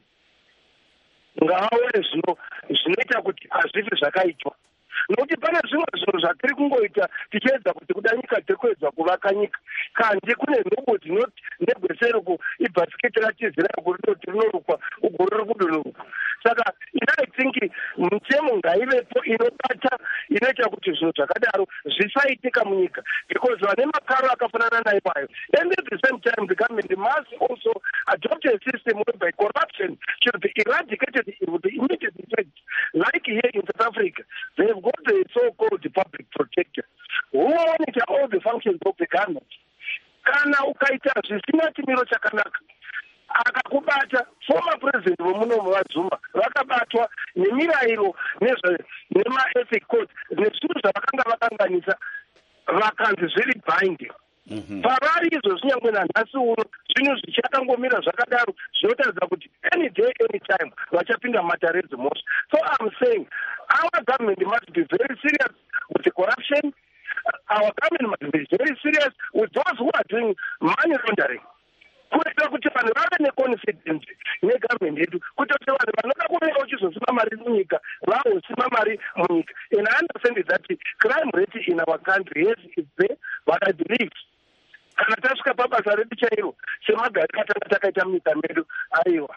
ngaaone zvino zvinoita kuti hazvifi zvakaitwa. Nokuti pane zvimwe zvinhu zvatiri kungoita tichiedza kuti kuda nyika tiri kuedza kuvaka nyika, kandi kune nhubo dzinoti negweseruku ibhasiketi ratizira ugoroti rinorukwa ugoro riri kudonoroka. Saka I think mutemo ngaivepo inobata inoita kuti zvinhu zvakadaro zvisaitika munyika, because vane makaro akafanana naiwayo. And at the same time the government must also adopt a system whereby corruption should be eradicated with the immediate effect. Like here in South Africa, they have got the so-called public protector who monitor all the functions of the government. Kana ukaita zvisina chimiro chakanaka akakubata, former president vomunomo vaZuma vakabatwa nemirayiro nema-ethic code nezvinhu zvavakanga vakanganisa vakanzi zviri binding. Pavari izvo zinyangwe nanhasi uno zvinhu zvichakangomira zvakadaro zvinotaridza kuti any day any time vachapinda mumatare edzimhosva. So I'm saying our government must be very serious with the corruption. Our government must be very serious with those who are doing money laundering. Kuitira kuti vanhu vave neconfidence negovernment yedu, kuti vanhu vanoda kuvenga uchizosima mari munyika vahosima mari munyika. And I understand that crime rate in our country, yes, is there, but I believe kana tasvika pabasa redu chairo semagari katanga takaita munyika medu, aiwa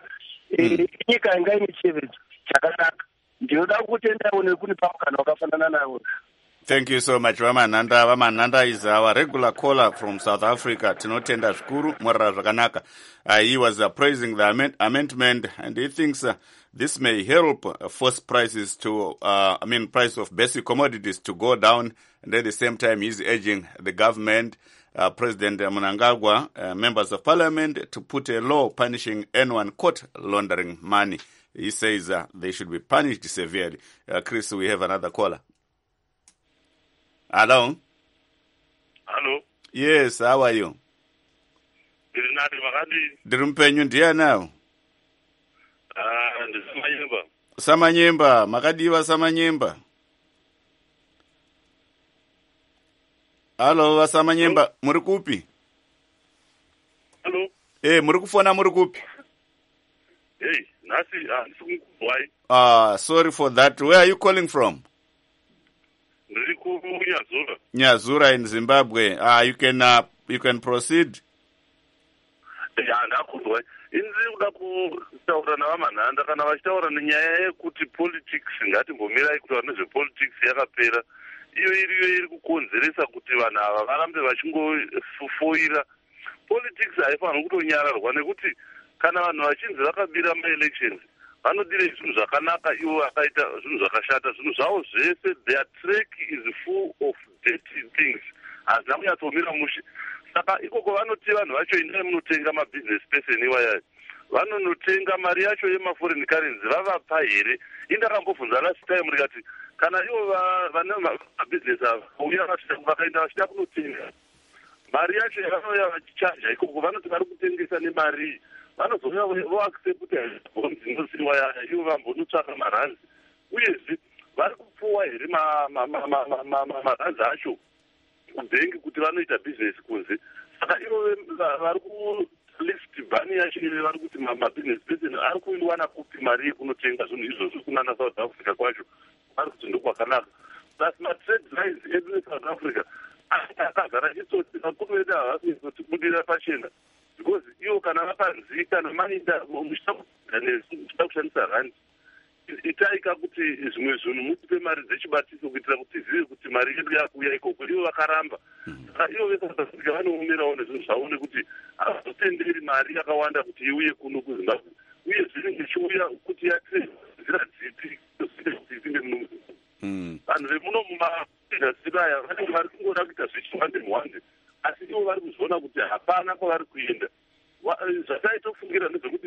nyika inga ine chivedzo chakanaka. Ndinoda kutendawo nekunipa mukana wakafanana nawo. Thank you so much. Vamananda, Vamananda is our regular caller from South Africa. Tinotenda shukuru, mwara zvakanaka. Uh, he was uh, praising the amend- amendment and he thinks uh, this may help uh, force prices to, uh, I mean, price of basic commodities to go down. And at the same time, he's urging the government, uh, President Mnangagwa, uh, members of parliament to put a law punishing anyone caught laundering money. He says uh, they should be punished severely. Uh, Chris, we have another caller. Hello? Hello? Yes, how are you? Ndirinati makadi. Ndirimpenyu ndiya now. Ah, ndisamanyemba. Samanyemba, makadiwa Samanyemba. Hello, Vasamanyemba, muri kupi? Hello? Eh, muri kufona muri kupi? Hey, nasi, ah, why? Ah, sorry for that. Where are you calling from? Ndiri ndiri kunyazura. Nyazura in Zimbabwe. Uh, you can uh, you can proceed. Ya ndakuzwa. Inzi kuda kutaura navamanhanda kana vachitaura nenyaya yekuti politics ngatimbomirai kutaura nezvepolitics yakapera. Iyo iriyo iri kukonzeresa kuti vanhu ava varambe vachingofoira. Politics haifaniri kutonyararwa nekuti kana vanhu vachinzi vakabira maelections vanodire zvinhu zvakanaka ivo vakaita zvinhu zvakashata. Zvinhu zvavo zvese their track is full of dirty things. Hazina kunyatsomira mushe. Saka ikoko vanoti vanhu vacho indai munotenga mabusiness person iwayayo. Vanonotenga mari yacho yemaforeign currency vavapa here. Indakambobvunza last time rikati kana ivo vane mabusiness ava uya vakaenda vachida kunotenga mari yacho yavanouya vachichaja ikoko vanoti vari kutengesa nemari vanozouya voaccepta bonds inosiiwa yaya ivo vambonotsvaka maranzi uyezve vari kupuwa here maranzi acho kubhengi kuti vanoita business kunze. Saka ivo vari kulist bhani yacho ive vari kuti mabusiness person ari kuiwana kupi mari yekunotenga zvinhu izvozvo kunana South Africa kwacho vari kuti ndokwakanaka. Plus matrade lines edu eSouth Africa akazara chitsotsi vakuru vedu havasi kutibudira pachena because ivo kana vapanzi kana maita muchida kushandisa randi itaika kuti zvimwe zvinhu mutipe mari dzechibatiso kuitira kuti zive kuti mari yedu yakuuya ikoko ivo vakaramba. Saka ivo veSouth Africa vanoomerawo nezvinhu zvavo nekuti havazotenderi mari yakawanda kuti iuye kuno kuZimbabwe uye zvinenge chiuya kuti yatire nzira dzipi kuti ipinde muno. Vanhu vemuno mumaindastri aya vanenge vari kungoda kuita zvechimwande mwande asi ivo vari kuzviona kuti hapana kwavari kuenda. Zvataitofungira ndezvekuti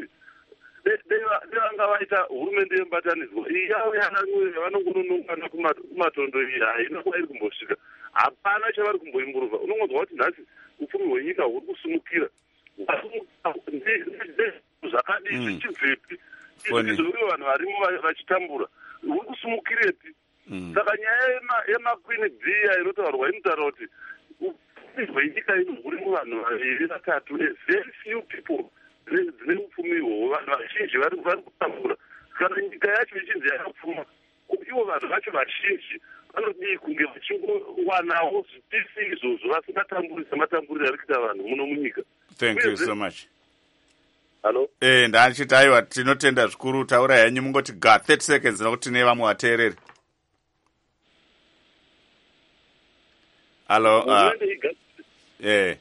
devanga vaita hurumende yembatanidzwa iyi yauyanamwe vanongononongana kumatondo iyi haina kwairi kumbosvika. Hapana chavari kumboimburuva. Unongonzwa kuti nhasi upfumi hwenyika huri kusumukira zvakadii zvichibvepi izvo vanhu varimo vachitambura huri kusimukirepi. Saka nyaya yemaqueen bia inotaurwa inotaura kuti upfumi hwenyika ino huri muvanhu vaviri vatatu very few people dzine upfumi ihwohwo. Vanhu vazhinji vari kutambura. Kana nyika yacho ichinzi yakapfuma ivo vanhu vacho vazhinji vanodii kunge vachingowanawo zvipisi izvozvo vasingatamburi sematamburiro ari kuita vanhu muno munyika. Thank you so much. Hello? Eh, ndachiti aiwa tinotenda zvikuru. Taura henyu mungoti ga thirty seconds nokuti tine vamwe vateereri. Hello. Uh, yeah.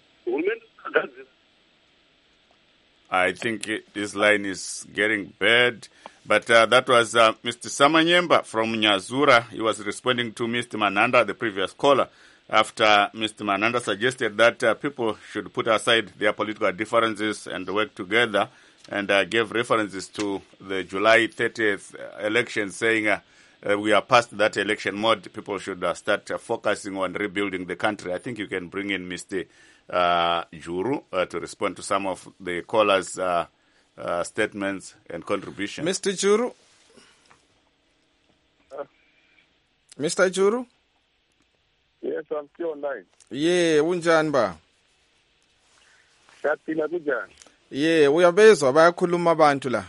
I think it, this line is getting bad. But uh, that was uh, Mister Samanyemba from Nyazura. He was responding to Mister Mananda, the previous caller, after Mister Mananda suggested that uh, people should put aside their political differences and work together, and uh, gave references to the July thirtieth election, saying uh, uh, we are past that election mode. People should uh, start uh, focusing on rebuilding the country. I think you can bring in Mister Uh, Juru uh, to respond to some of the callers' uh, uh, statements and contributions. Mister Juru? Uh, Mister Juru? Yes, I'm still online. Yeah, unjani ba? Siyaphila kunjani? Yeah, uyabezwa bayakhuluma abantu la.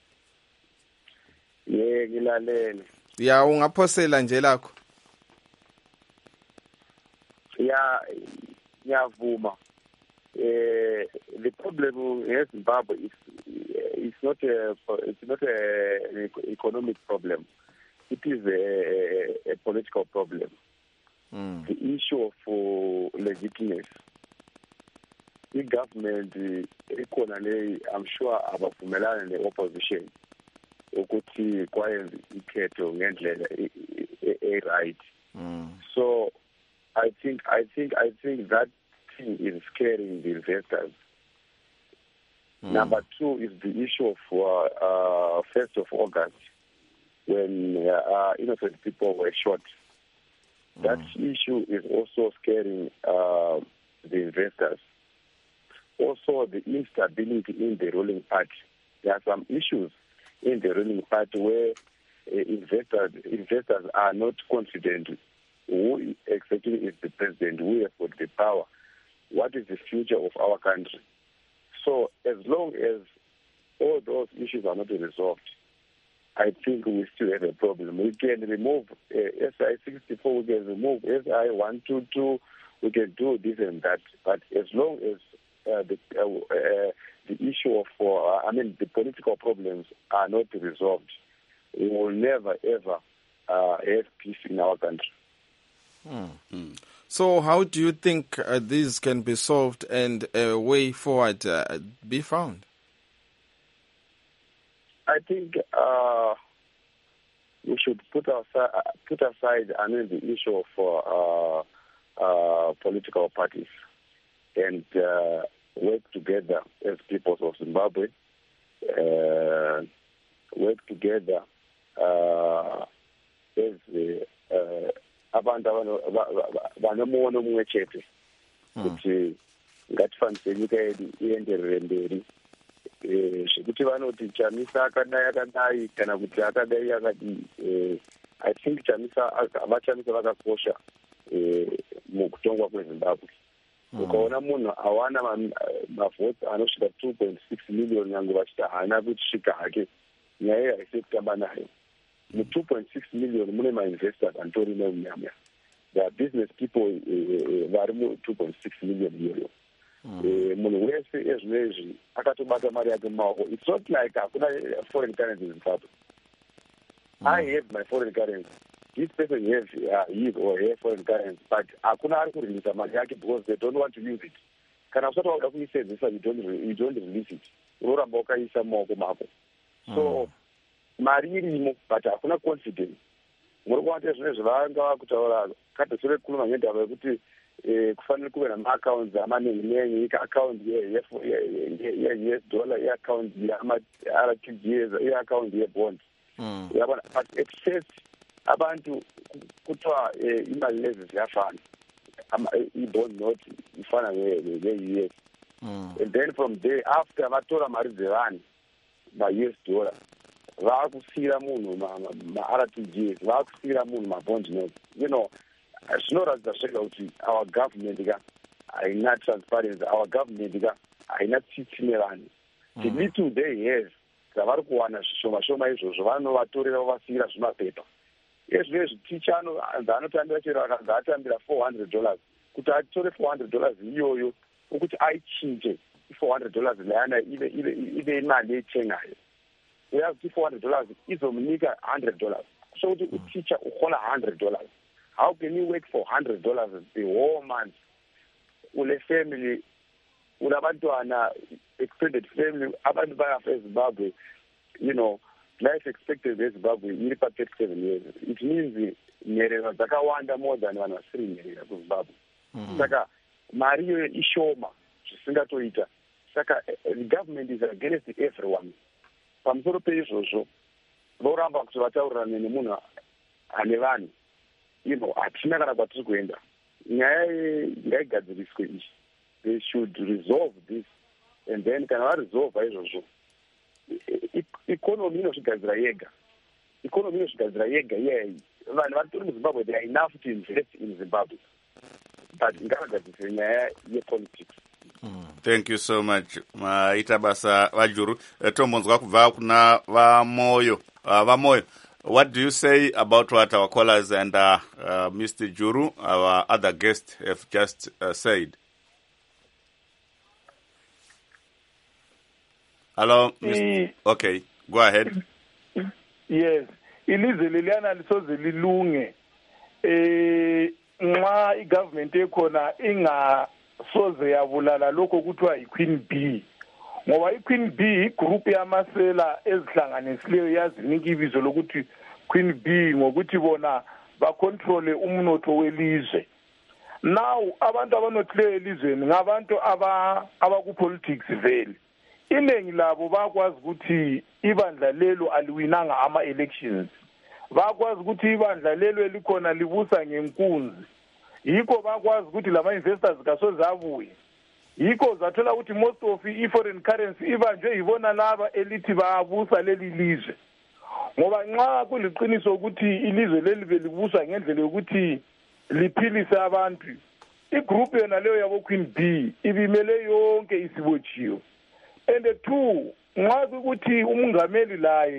Yeah, ngilalele. Ya ungaphosela nje lakho. Ya ngiyavuma. Eh the problem in Zimbabwe is it's not a it's not a, an economic problem. It is a, a political problem. Mm. The issue of uh, legitimacy. The government, economy, I'm sure abavumelana ne-opposition ukuthi kwayenza ikhetho ngendlela e-right. So I think I think I think that thing is scaring the investors. Mm. Number two is the issue of uh, uh, first of August when uh, innocent people were shot. Mm. That issue is also scaring uh, the investors. Also, the instability in the ruling party. There are some issues in the ruling party where uh, investors investors are not confident who exactly is the president, who has got the power, what is the future of our country. So as long as all those issues are not resolved, I think we still have a problem. We can remove uh, S I sixty-four, we can remove S I one twenty-two, we can do this and that. But as long as uh, the uh, uh, the issue of, uh, I mean, the political problems are not resolved, we will never ever uh, have peace in our country. Hmm. Hmm. So how do you think uh, these can be solved and a way forward uh, be found? I think uh, we should put aside, put aside, I mean, the issue of uh, uh, political parties and uh, work together as peoples of Zimbabwe, uh, work together uh, as uh, abantu vanomuono mumwe chete kuti ngatifambise nyika yedu ienderere mberi. Zvekuti vanoti Chamisa akadai akadai kana kuti akadai akadii, I think Chamisa vachamisa vakakosha mukutongwa kweZimbabwe. Ukaona munhu awana mavhoti anosvika two point six million yangu vachiti haana kusvika hake, nyaya iyi haisi kutamba nayo. Mu two point six million mune mainvestors antori nemunyamya. There are business people vari mu two point six million iyoyo. Munhu wese ezvinezvi akatobata mari yake mumaoko. It's not like hakuna foreign currency in Zimbabwe. I have my foreign currency. This person has uh, his or her foreign currency, but hakuna ari kureleasa mari yake because they don't want to use it. Kana usati wauda kuisenzesa, you don't you don't release it. Unoramba wakaisa mumaoko mako. So mari irimo but hakuna confidence. Muri kuwata zvinezvi vanga vakutaura kadhosore kuno manyendava yekuti kufanele kuve namaaccounts amanenginengi, ika-account ye-U S dollar, i-account ye-R T G S, i-account ye-bond. Uyabona, but at first abantu kuthiwa imali lezi ziyafana, i-bond not ifana ne-U S. And then from there, after vatora mari zevanhu ma-U S dollar, vakusiyira munhu ma-R T G S, vakusiyira munhu ma-bond notes. You know, zvinoratidza zvega kuti our government ka haina transparency, our government ka haina tsitsi nevanhu. The little they have dzavari kuwana zvishoma shoma izvozvo vanovatorera vovasiyira zvimapepa. Ezvinezvi ticha anotambira chero akanzi atambira four hundred dollars kuti atore four hundred dollars iyoyo ukuthi aichinje i-four hundred dollars layana ive imali ethengayo. Uyazi kuti four hundred dollars izomunika one hundred dollars. So kuti uticha uhola one hundred dollars. How can you work for one hundred dollars the whole month? Ule family, unabantwana, extended family, abantu bayafa eZimbabwe, you know, life expectancy eZimbabwe iri pa thirty-seven years. It means nyerera dzakawanda more than vanhu vasiri nyerera kuZimbabwe. Saka mari iyoyo ishoma zvisingatoita. Saka the government is against everyone. Pamusoro peizvozvo voramba kuti vataurirane nemunhu ane vanhu. You know, hatina kana kwatiri kuenda. Nyaya ngaigadziriswe ichi. They should resolve this. And then kana varesolve izvozvo, economy inozvigadzira yega. Economy inozvigadzira yega iyayi. Vanhu vatori muZimbabwe, they are enough to invest in Zimbabwe. But ngavagadzirise nyaya yepolitics. Thank you so much. Maita basa vajuru. Tombonzwa kubva kuna vamoyo. Vamoyo. What do you say about what our callers and uh, uh, Mister Juru, our other guest, have just uh, said? Hello, Mister Okay, go ahead. Yes, ilizwe liliana lisoze lilunge. Eh, nxa igovernment ekhona inga soze yabulala lokho kuthiwa iQueen B. Ngoba iQueen B group yamasela ezihlanganisileyo yazinika ibizo lokuthi Queen B ngokuthi bona bacontrole umnotho welizwe. Now abantu abanothileyo elizweni ngabantu aba abakupolitics vele. Iningi labo bakwazi ukuthi ibandla lelo aliwinanga ama elections. Bakwazi ukuthi ibandla lelo elikhona libusa ngenkunzi. Yikho bakwazi ukuthi lama investors kasozabuye. Yikho zathola ukuthi most of i-foreign currency ibanjwe yibona laba elithi babusa leli lizwe. Ngoba nxa kuliqiniso ukuthi ilizwe leli belibusa ngendlela yokuthi liphilise abantu, igroup yona leyo yabo Queen B ibimele yonke isibotshiyo. And the two, nxa ukuthi umongameli laye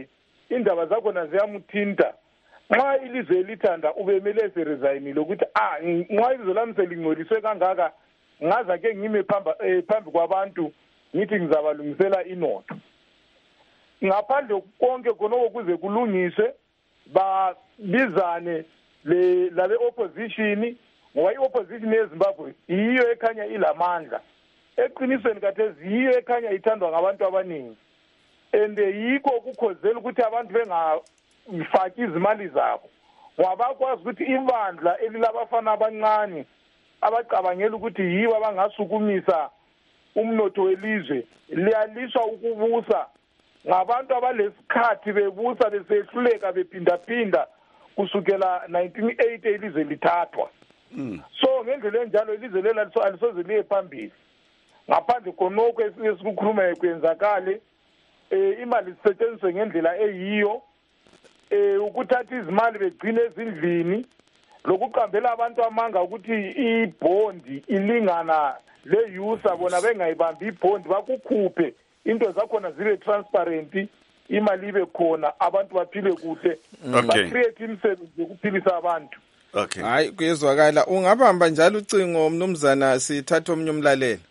indaba zakhona ziyamutinta. Nxa ilizwe lithanda ubemele seresign ukuthi ah nxa ilizwe lami selingcoliswe kangaka ngaza ke ngime phamba phambi kwabantu ngithi ngizabalungisela inotho. Ngaphandle konke khonoko kuze kulungiswe babizane le labe opposition ngoba i-opposition yeZimbabwe yiyo ekhanya ilamandla. Eqinisweni kathesi yiyo ekhanya ithandwa ngabantu abaningi. And yikho kukhozela ukuthi abantu bengafaki izimali zabo. Wabakwazi ukuthi ibandla elilabafana abancane abacabangela ukuthi yibo abangasukumisa umnotho welizwe liyaliswa ukubusa ngabantu abalesikhathi bebusa besehluleka bephinda-phinda kusukela nineteen eighty ilizwe lithathwa. Mm. So ngendlela enjalo ilizwe lela alisoze liye phambili. Ngaphandle khonoko esikukhuluma kwenzakale eh imali zisetshenziswe ngendlela eyiyo eh ukuthatha izimali begcine ezindlini lokuqambela abantu amanga ukuthi ibhondi ilingana le user bona bengayibambi ibhondi bakukhuphe into zakhona zibe transparent imali ibe khona abantu baphile kuhle ba create imisebenzi yokuphilisa abantu. Okay. Hayi kuyezwakala ungabamba njalo ucingo mnumzana sithatha omnye umlaleli.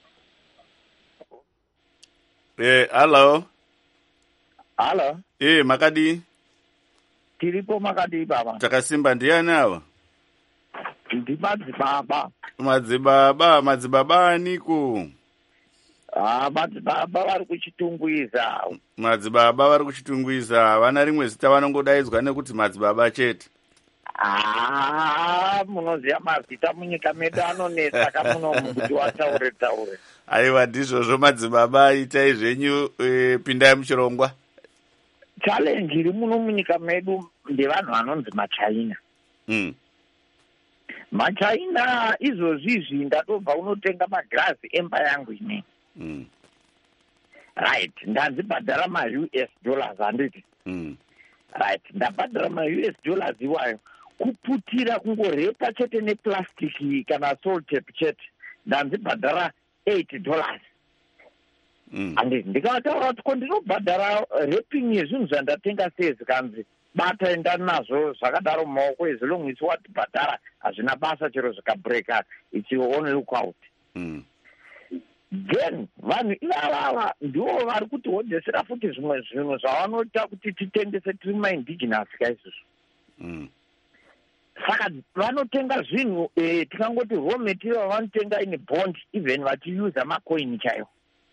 Eh hello. Hello. Eh Makadi. Tiripo Makadi baba. Takasimba ndiyani awa? Ndimadzibaba. Madzibaba, madzibaba niko. Ah, madzibaba vari kuchitungwiza. Madzibaba vari kuchitungwiza, vana rimwe zita vanongodaidzwa nekuti madzibaba chete. Ah, munoziya mazita munyika medu anonetsa kamuno kuti wataure taure. Aiwa ndizvozvo madzibaba itai zvenyu e, pindai muchirongwa. Challenge iri muno munyika medu ndevanhu vanonzi maChina. Mm. maChina izvozvizvi ndatobva unotenga magirazi emba yangu ine. Mm. Right, ndanzibhadhara ma-U S dollars handiti. Mm. Right, ndabhadhara ma-U S dollars iwayo kuputira kungorepa chete neplastiki kana soltape chete ndanzibhadhara eight dollars. Mm. Handiti ndikataura kuti kondinobhadhara reping yezvinhu zvandatenga sezi kanzi bata enda nazvo zvakadaro mumaoko as long as watibhadhara hazvina basa chero zvikabreka it's your own lookout. Mm. Then vanhu ivavava ndivo vari kuti hodhesera futi zvimwe zvinhu zvavanoita kuti titengese tiri maindigenous kaizvozvo. Mm. Saka vanotenga zvinhu eh, tikangoti raw material vanotenga in bond even vachiusa macoin chaiwo.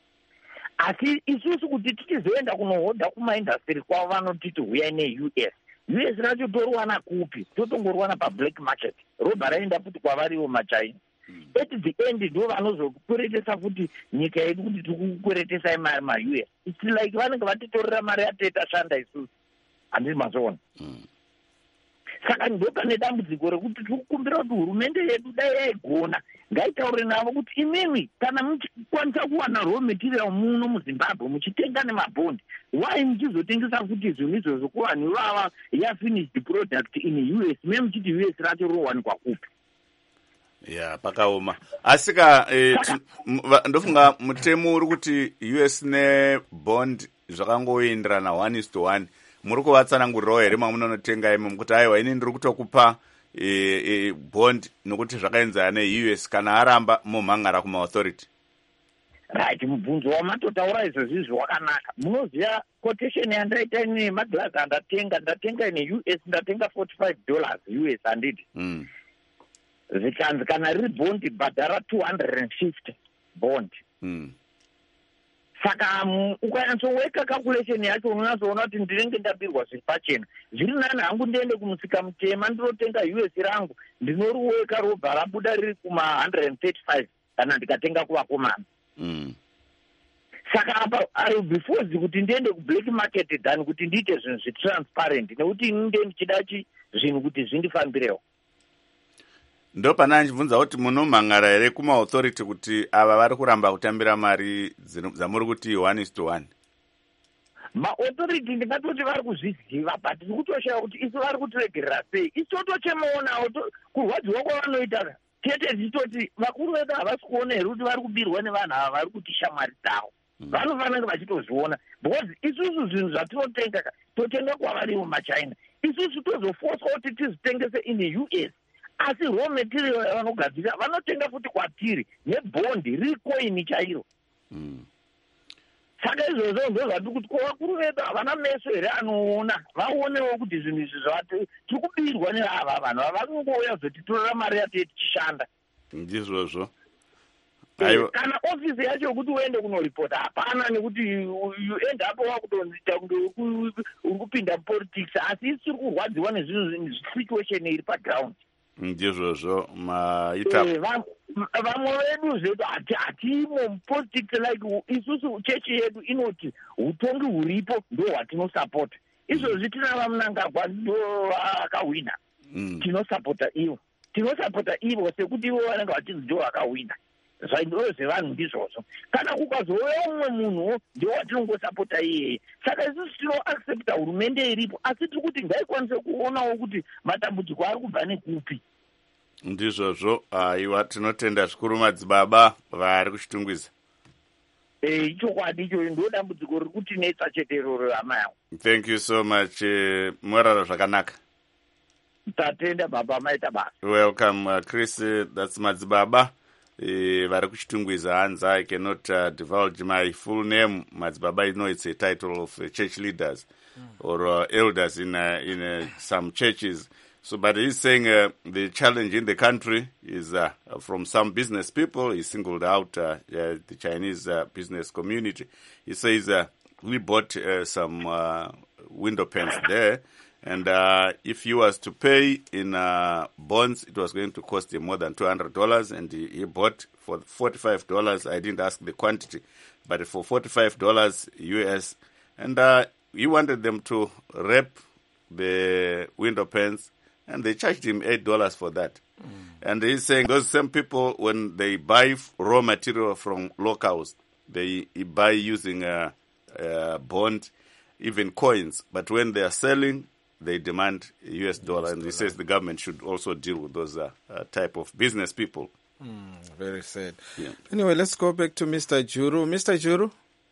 Asi isusu kuti tichizoenda kunohodha kumaindastry kwavo vanotiti huyai ne-U S. U S racho toriwana kupi? Totongoriwana pablack market. Robha raenda futi kwavariwo maChina. Mm. At the end ndo vanozokweretesa futi nyika yedu kuti tikukweretesai mari ma-U S. It's like vanenge vatitorera mari yato tashanda isusu. Handisi mazoona. Mm. Saka ndo pane dambudziko rekuti tikukumbira kuti hurumende yedu dai yaigona ngaitaure navo kuti imimi kana muchikwanisa kuwana raw material muno muZimbabwe muchitenga nemabhondi why muchizotengesa futi zvinhu izvozvo kuvanhu ivava yafinished product in U S me muchiti U S racho rowanikwa kupi? Yeah, pakaoma. Asika eh, ndofunga mutemo uri kuti U S ne bond zvakangoenderana one is to one. Muri kuvatsanangurirawo here mamunonotenga imi mukuti aiwa ini ndiri kutokupa e, e, bond nokuti zvakaenzana ne-U S kana aramba mumhangara kuma-authority. Right, mubvunzo wamatotaura izvozvizvi wakanaka. Munoziva quotation yandaita nemagirazi andatenga ndatenga ne-U S ndatenga forty-five dollars U S handiti. Mm. Zikanzi kana riri bond bhadhara two hundred fifty bond. Mm. Saka ukanyatsoweka calculation yacho unonatsoona kuti ndinenge ndabirwa zviri pachena. Zviri nani hangu ndiende kumusika mutema ndinotenga U S rangu ndinoriweka robha rabuda riri kuma one hundred thirty-five kana ndikatenga kuvakomana. Mm. Saka apa I before kuti ndiende kublack market than kuti ndiite zvinhu zvitransparent nekuti ndinenge ndichida zvinhu kuti zvindifambirewo. Ndo pana anchibvunza kuti munomhangara here kuma-authority kuti ava vari kuramba kutambira mari dzamuri kuti one is to one? Ma-authority ndingatoti vari kuzviziva but tiri kutoshaya kuti isu vari kutiregerera sei. Isu totochemaonawo kurwadziwa kwavanoita tete tichitoti vakuru vedu havasi kuona here kuti vari kubirwa nevanhu ava vari kuti shamwari dzavo. vanofanira vachitozviona because isusu zvinhu zvatinotenga totenga kwavari mumachina isusu tozofoswa kuti tizitengese in the U S asi raw material yavanogadzira vanotenga futi kwatiri nebhondi riri coin chairo. Saka izvozvo ndo zvati kuti vakuru vedu havana meso here anoona vaonewo kuti zvinhu izvi zvati tiri kubirwa neava vanhu havangouya zotitorera mari yato tichishanda ndizvozvo. Kana ofisi yacho kuti uende kunoripota hapana nekuti end up wakutoita uri kupinda mupolitics asi tiri kurwadziwa nezvinhu situation iri paground. Ndizvozvo maita vamwe vedu zvedu hatimo mupolitics like isusu chechi yedu inoti utongi huripo ndo hwatinosapota izvozvi tina vamunangagwa ndo vakahwina tinosapota ivo tinosapota ivo sekuti ivo vanenge vachinzi ndo vakahwina zvaindoo zvevanhu ndizvozvo. Kana kukazouya umwe munhu ndio watinongosapota iyeye. Saka isusu tinoaccepta hurumende iripo asi tiri kuti ngaikwanise kuonawo kuti matambudziko ari kubva nekupi. Ndizvozvo aiwa tinotenda zvikuru madzibaba vari kuchitungwiza. Eh ichokwadi icho ndo dambudziko riri kutinetsa chete iroro hama yangu. Thank you so much. Uh, morara zvakanaka. Tatenda baba maita basa. Welcome uh, Chris, uh, that's madzibaba. Uh, vari kuchitungwiza hanzi I cannot uh, divulge my full name. Madzibaba, you know it's a title of uh, church leaders mm. or uh, elders in uh, in uh, some churches. So, but he's saying uh, the challenge in the country is uh, from some business people. He singled out uh, uh, the Chinese uh, business community. He says uh, we bought uh, some uh, window panes there, and uh, if he was to pay in uh, bonds, it was going to cost him more than two hundred dollars, and he, he bought for forty-five dollars. I didn't ask the quantity, but for forty-five dollars U S, and uh, he wanted them to wrap the window panes, and they charged him eight dollars for that. Mm. And he's saying those same people, when they buy raw material from locals, they buy using a, a bond, even coins. But when they are selling, they demand U S dollar. And he says the government should also deal with those uh, uh, type of business people. Mm, very sad. Yeah. Anyway, let's go back to Mister Juru. Mister Juru?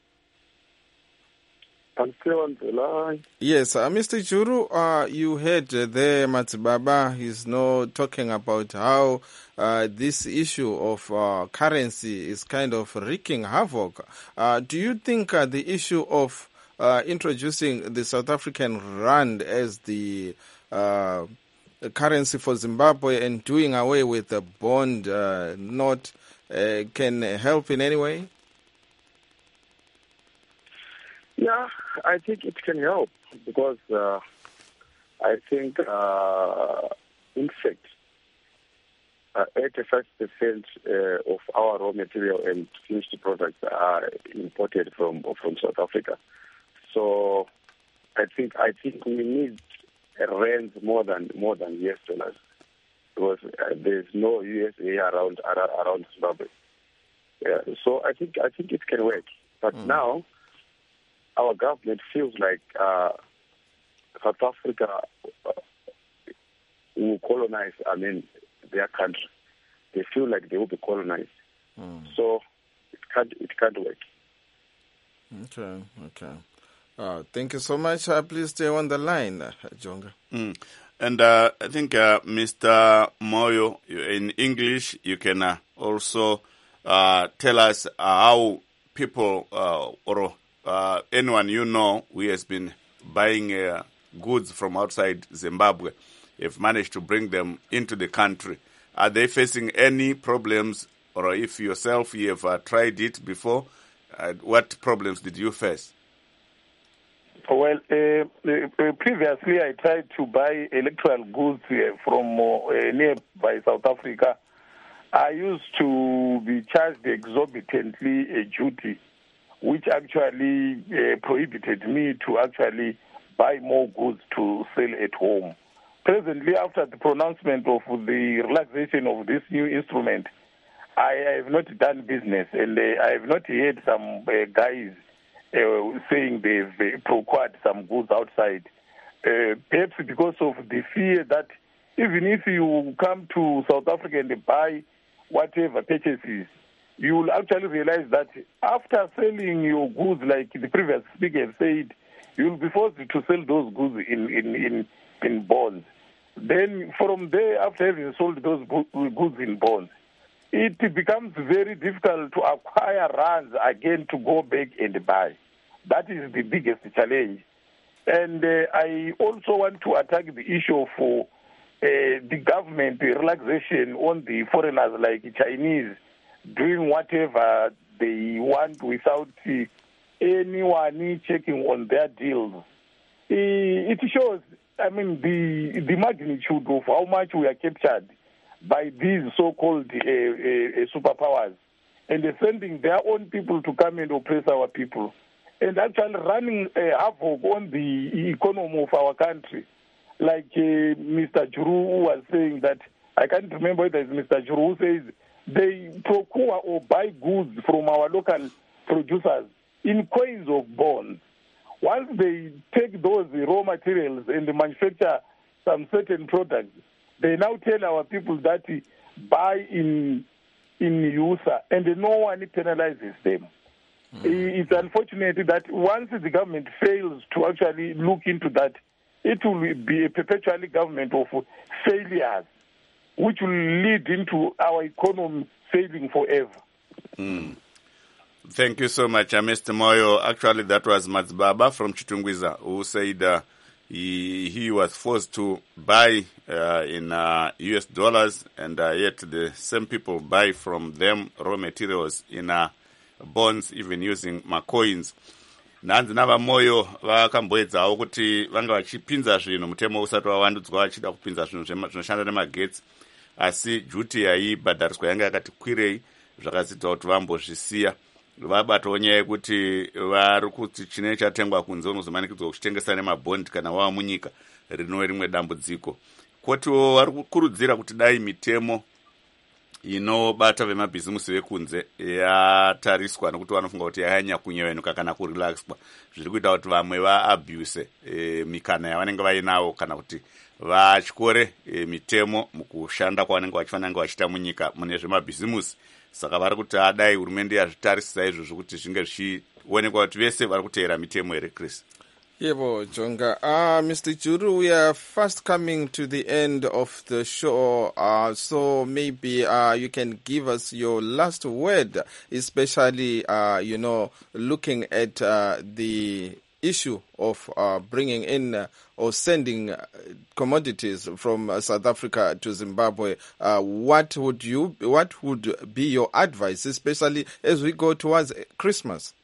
I'm still on the line. Yes, uh, Mister Juru, uh, you heard uh, there Matsibaba is now talking about how uh, this issue of uh, currency is kind of wreaking havoc. Uh, do you think uh, the issue of uh, introducing the South African rand as the uh, currency for Zimbabwe and doing away with the bond uh, note uh, can help in any way? Yeah, I think it can help because uh, I think, uh, in fact, uh, eighty-five percent uh, of our raw material and finished products are imported from from South Africa. So I think I think we need rands more than more than U S dollars because uh, there's no U S A around around Zimbabwe. Yeah, so I think I think it can work, but mm. now. Our government feels like uh, South Africa uh, will colonize, I mean, their country. They feel like they will be colonized. Mm. So it can't, it can't work. Okay, okay. Uh, thank you so much. Uh, please stay on the line, uh, Jonga. Mm. And uh, I think uh, Mister Moyo, in English, you can uh, also uh, tell us uh, how people uh, or Uh, anyone you know who has been buying uh, goods from outside Zimbabwe, have managed to bring them into the country. Are they facing any problems, or if yourself you have uh, tried it before, uh, what problems did you face? Well, uh, uh, previously I tried to buy electoral goods uh, from uh, nearby South Africa. I used to be charged exorbitantly a duty, which actually uh, prohibited me to actually buy more goods to sell at home. Presently, after the pronouncement of the relaxation of this new instrument, I have not done business, and uh, I have not heard some uh, guys uh, saying they've uh, procured some goods outside. Uh, perhaps because of the fear that even if you come to South Africa and buy whatever purchases, you will actually realize that after selling your goods, like the previous speaker said, you will be forced to sell those goods in, in, in, in bonds. Then from there, after having sold those goods in bonds, it becomes very difficult to acquire rands again to go back and buy. That is the biggest challenge. And uh, I also want to attack the issue of uh, the government relaxation on the foreigners like Chinese doing whatever they want without uh, anyone checking on their deals. Uh, it shows, I mean, the, the magnitude of how much we are captured by these so-called uh, uh, superpowers, and they're sending their own people to come and oppress our people, and actually running uh, havoc on the economy of our country. Like uh, Mister Juru was saying that, I can't remember whether it's Mister Juru who says they procure or buy goods from our local producers in coins of bonds. Once they take those raw materials and they manufacture some certain products, they now tell our people that buy in in U S A, and no one penalizes them. Mm. It's unfortunate that once the government fails to actually look into that, it will be a perpetual government of failures, which will lead into our economy failing forever. Mm. Thank you so much, uh, Mister Moyo. Actually, that was Matsbaba from Chitungwiza, who said uh, he, he was forced to buy uh, in uh, U S dollars, and uh, yet the same people buy from them raw materials in uh, bonds, even using macoins. Nanzi navamoyo vakamboedzawo kuti vanga vachipinza zvinhu mutemo usati wavandudzwa vachida kupinza zvinhu zvinoshanda nemagetsi, asi juti yaibhadhariswa yanga yakati kwirei, zvakazita kuti vambozvisiya. Vabatawo nyaya yekuti vari kuti chinenge chatengwa kunze unozomanikidzwa kuchitengesa nemabhondi kana wava munyika rinove rimwe dambudziko. Kotiwo vari kukurudzira kuti dai mitemo inobata vemabhizimusi vekunze yatariswa nekuti vanofunga kuti yanyanya kunyevenuka kana kurelaxwa, zviri kuita kuti vamwe vaabuse e, mikana yavanenge vainawo kana kuti vatyore e, mitemo mukushanda kwavanenge vachifanira vachiita munyika mune zvemabhizimusi. Saka vari kuti adai hurumende yazvitarisisa izvozvo kuti zvinge zvichionekwa kuti vese vari kuteera mitemo here, Chris. Yebo, Jonga. Uh, Mister Juru, we are fast coming to the end of the show, uh, so maybe uh, you can give us your last word, especially, uh, you know, looking at uh, the issue of uh, bringing in uh, or sending uh, commodities from uh, South Africa to Zimbabwe. Uh, what would you, what would be your advice, especially as we go towards Christmas?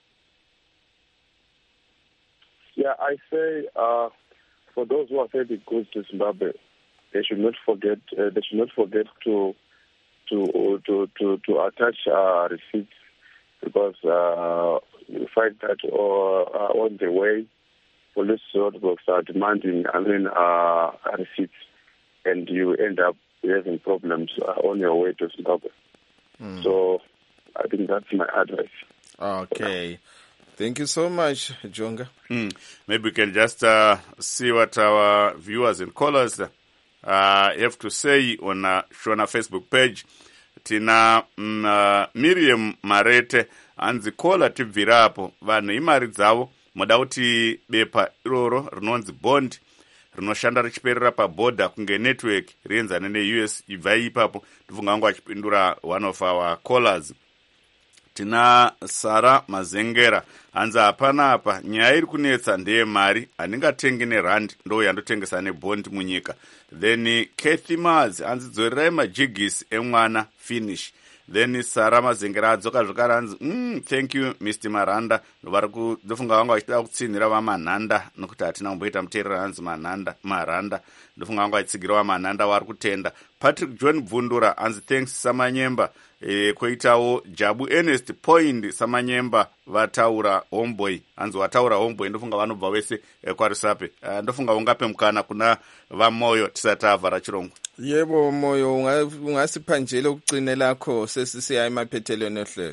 Yeah, I say uh, for those who are sending goods to Zimbabwe, they should not forget. Uh, they should not forget to to to to, to attach uh, receipts, because uh, you find that uh, on the way, police roadblocks are demanding, I mean, uh, receipts, and you end up having problems uh, on your way to Zimbabwe. Mm. So, I think that's my advice. Okay. Thank you so much, Jonga. Mm. Maybe we can just uh, see what our viewers and callers uh, have to say on uh, Shona Facebook page. Tina mm, uh, Miriam Marete anzi kola tibvirapo vanhu imari dzavo moda kuti bepa iroro rinonzi bond rinoshanda richiperera pabhodha kunge network rienzane ne-U S ibvai ipapo. Ndifunga wangu achipindura one of our callers. Tina Sara Mazengera hanzi hapana apa nyaya iri kunetsa ndeye mari, handingatengi nerand ndo yandotengesa nebond munyika. Then Kathy Maz hanzi dzorerai majigisi emwana finish. Then Sara Mazengera adzoka zvakare hanzi mm, thank you Mister Maranda. Ndofunga wangu vachida kutsinhira vamanhanda nokuti hatina kumboita muteerera hanzi manhanda maranda. Ndofunga wangu vachitsigira vamanhanda vari kutenda. Patrick John Bvundura hanzi thanks Samanyemba. E, kwoitawo Jabu Ernest Point Samanyemba vataura homeboy hanzi wataura homeboy ndofunga vanobva vese e, kwaRusape. Uh, ndofunga ungape mukana kuna vamoyo tisati avhara chirongwa. Yebo Moyo, ungasipa njele ukugcine lakho sesisiya emaphethelweni ohlelo.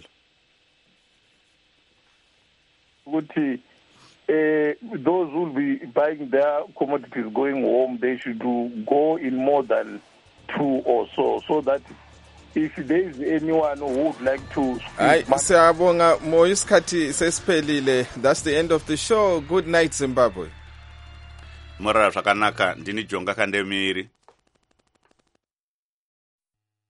Ukuthi uh, those who will be buying their commodities going home, they should do, go in more than two or so, so that if there is anyone who would like to Hayi speak. siyabonga Mo, isikhathi sesiphelile. That's the end of the show. Good night Zimbabwe. Morara zvakanaka, ndini Jonga Kandemiri.